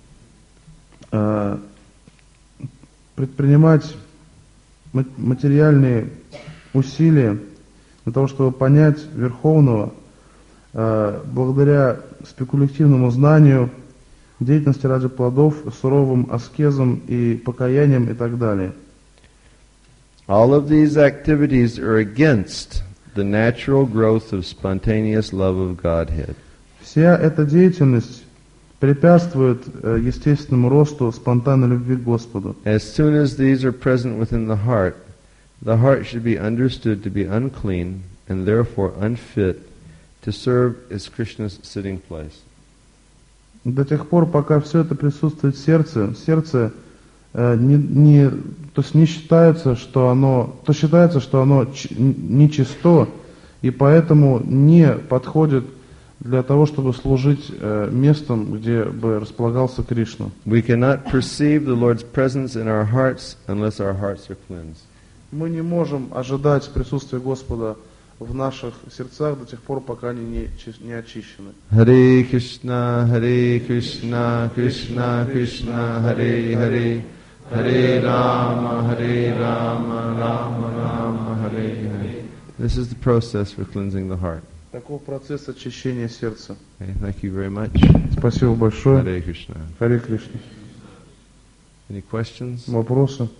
э, предпринимать ма- материальные усилия для того, чтобы понять Верховного э, благодаря спекулятивному знанию, деятельности ради плодов, суровым аскезам и покаяниям и так далее. All of these activities are against the natural growth of spontaneous love of Godhead. Вся эта деятельность препятствует э, естественному росту спонтанной любви к Господу. As soon as these are present within the heart, The heart should be understood to be unclean and therefore unfit to serve as Krishna's sitting place. До тех пор, пока все это присутствует в сердце, сердце э, не, не, то есть не считается, что оно, то считается, что оно ч, нечисто, и поэтому не подходит для того, чтобы служить э, местом, где бы располагался Кришна. We cannot perceive the Lord's presence in our hearts unless our hearts are cleansed. Мы не можем ожидать присутствия Господа в наших сердцах до тех пор, пока они не, не очищены. Харе Кришна, Харе Кришна, Кришна Кришна, Харе Харе, Харе Рама, Харе Рама, Рама Рама, Харе Харе. This is the process for cleansing the heart. Таков процесс очищения сердца. Okay, thank you very much. Спасибо большое. Харе Кришна. Харе Кришна. Any questions? Вопросы?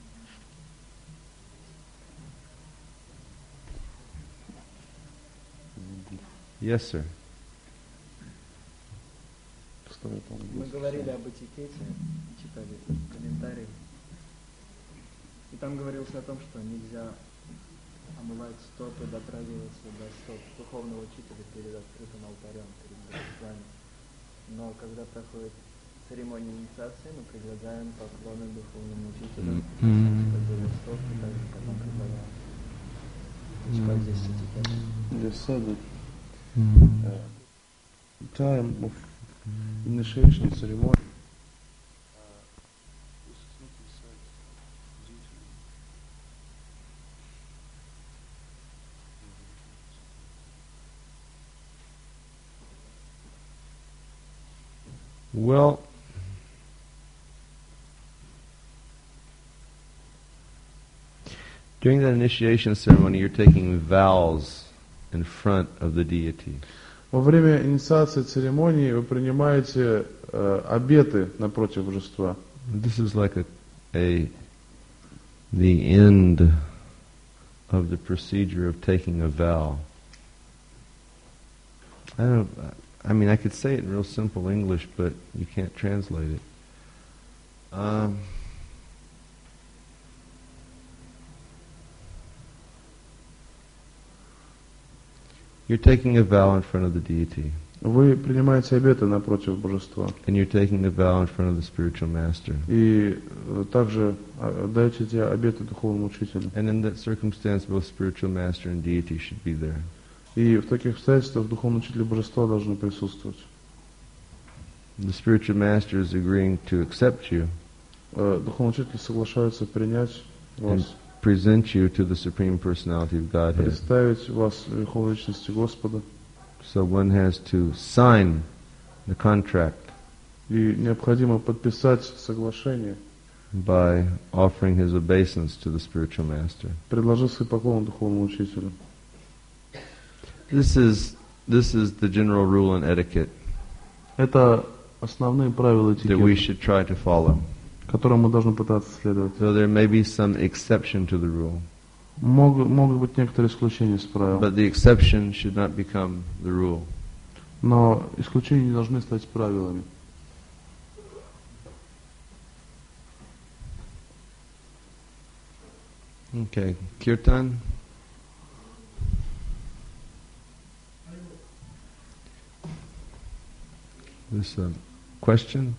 Yes, sir. Мы говорили об этикете, читали комментарии. И там говорилось о том, что нельзя омывать стопы, дотрагиваться до стоп духовного учителя перед открытым алтарем, перед божествами. Но когда проходит церемония инициации, мы предлагаем поклоны духовному учителю, mm-hmm. стоп, и также потом предлагаем. Как здесь этикет? They said that uh, time of initiation ceremony Well, during that initiation ceremony, you're taking vows in front of the deity. Во время инициации церемонии вы принимаете э, обеты напротив божества. This is like a, a the end of the procedure of taking a vow. I don't. I mean, I could say it in real simple English, but you can't translate it. Um, you're taking a vow in front of the deity. Вы принимаете обеты напротив божества. And you're taking a vow in front of the spiritual master. И также даете эти обеты духовному учителю. And in that circumstance, both spiritual master and deity should be there. И в таких обстоятельствах духовный учитель божества должны присутствовать. The spiritual master is agreeing to accept you. Духовный учитель соглашается принять вас. Present you to the Supreme Personality of Godhead. Представить вас Верховной Личности Господа. So one has to sign the contract. И необходимо подписать соглашение. By offering his obeisance to the spiritual master. Предложив свой поклон духовному учителю. This is this is the general rule in etiquette. Это основные правила этикета. That we should try to follow. Которым мы должны пытаться следовать. So there may be some exception to the rule. Могут, могут быть некоторые исключения из правил. But the exception should not become the rule. Но исключения не должны стать правилами. Okay, Kirtan. This a question?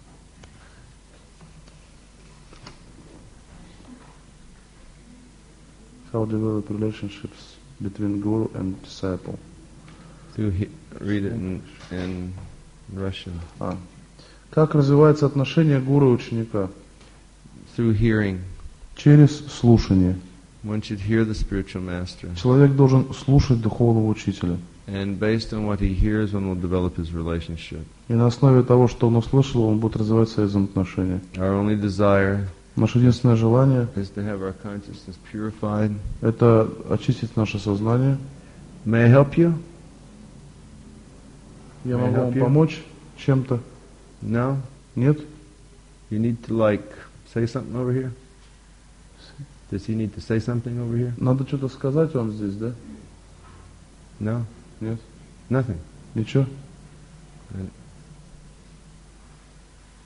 How develop relationships between guru and disciple? To he, read it in, in Russian. А. Как развивается отношение гуру и ученика? Through hearing. Через слушание. One should hear the spiritual master. Человек должен слушать духовного учителя. And based on what he hears, one will develop his relationship. И на основе того, что он услышал, он будет развивать свои взаимоотношения. Our only desire Наше единственное желание is to have our consciousness purified. Это очистить наше сознание. May I help you? Я могу вам помочь чем-то? No? Нет? You need to like say something over here? Does he need to say something over here? Надо что-то сказать вам здесь, да? No? Нет? Nothing? Ничего?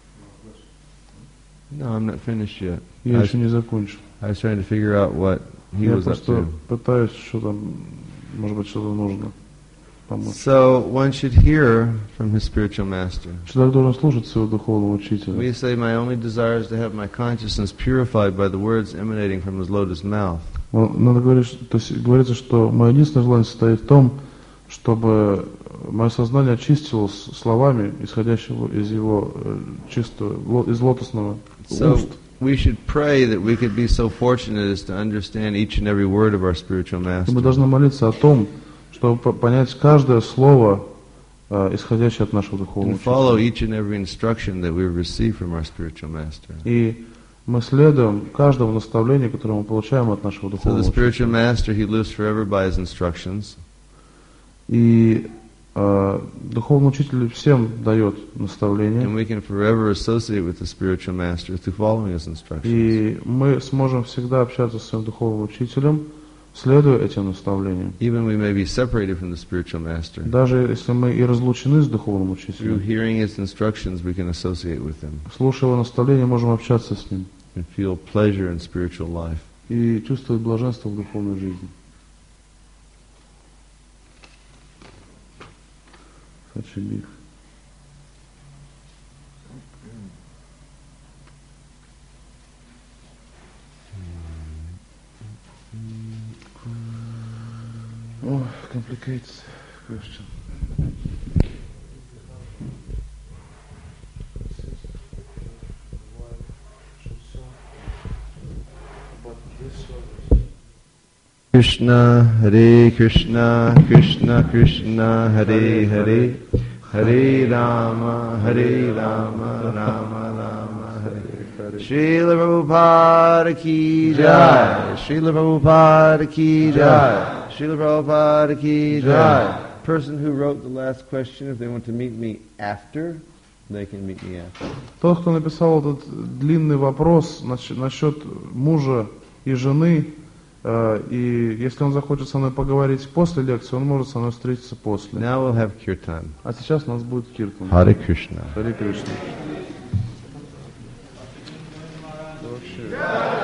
No, I'm not finished yet. Я I еще was, не закончил. I was trying to figure out what he Я was up просто to. пытаюсь, что там, может быть, что-то нужно помочь. So one should hear from his spiritual master. Человек должен слушать своего духовного учителя. We say, my only desire is to have my consciousness purified by the words emanating from his lotus mouth. Но надо говорить, что- то есть говорится, что мое единственное желание состоит в том, чтобы мое сознание очистилось словами, исходящего из его э, чистого, ло- из лотосного So уст. we should pray that we could be so fortunate as to understand each and every word of our spiritual И мы master. должны молиться о том, чтобы по- понять каждое слово, э, исходящее от нашего духовного And follow учителя. each and every instruction that we receive from our spiritual master. И мы следуем каждому наставлению, которое мы получаем от нашего So the духовного spiritual учителя. master, he lives forever by his instructions. И э, духовный учитель всем дает наставления. And we can forever associate with the spiritual master through following his instructions. И мы сможем всегда общаться с своим духовным учителем, следуя этим наставлениям. Even we may be separated from the spiritual master. Даже если мы и разлучены с духовным Through учителем, hearing his instructions, we can associate with him слушая его наставления, можем общаться с ним and feel pleasure in spiritual life. и чувствовать блаженство в духовной жизни. Such a big- Oh, complicated question. Krishna, Hare Krishna, Krishna Krishna, Hare Hare, Hare Rama, Hare Rama, Rama Rama, Hare Hare. Srila Prabhupada ki jai, Srila Prabhupada ki jai, Srila Prabhupada ki jai. Person who wrote the last question, if they want to meet me after, they can meet me after. Тот, кто написал этот длинный вопрос насч- насчет мужа и жены, э, и если он захочет со мной поговорить после лекции, он может со мной встретиться после. Now we'll have kirtan. А сейчас у нас будет киртан. Hare Krishna. Харе Кришна.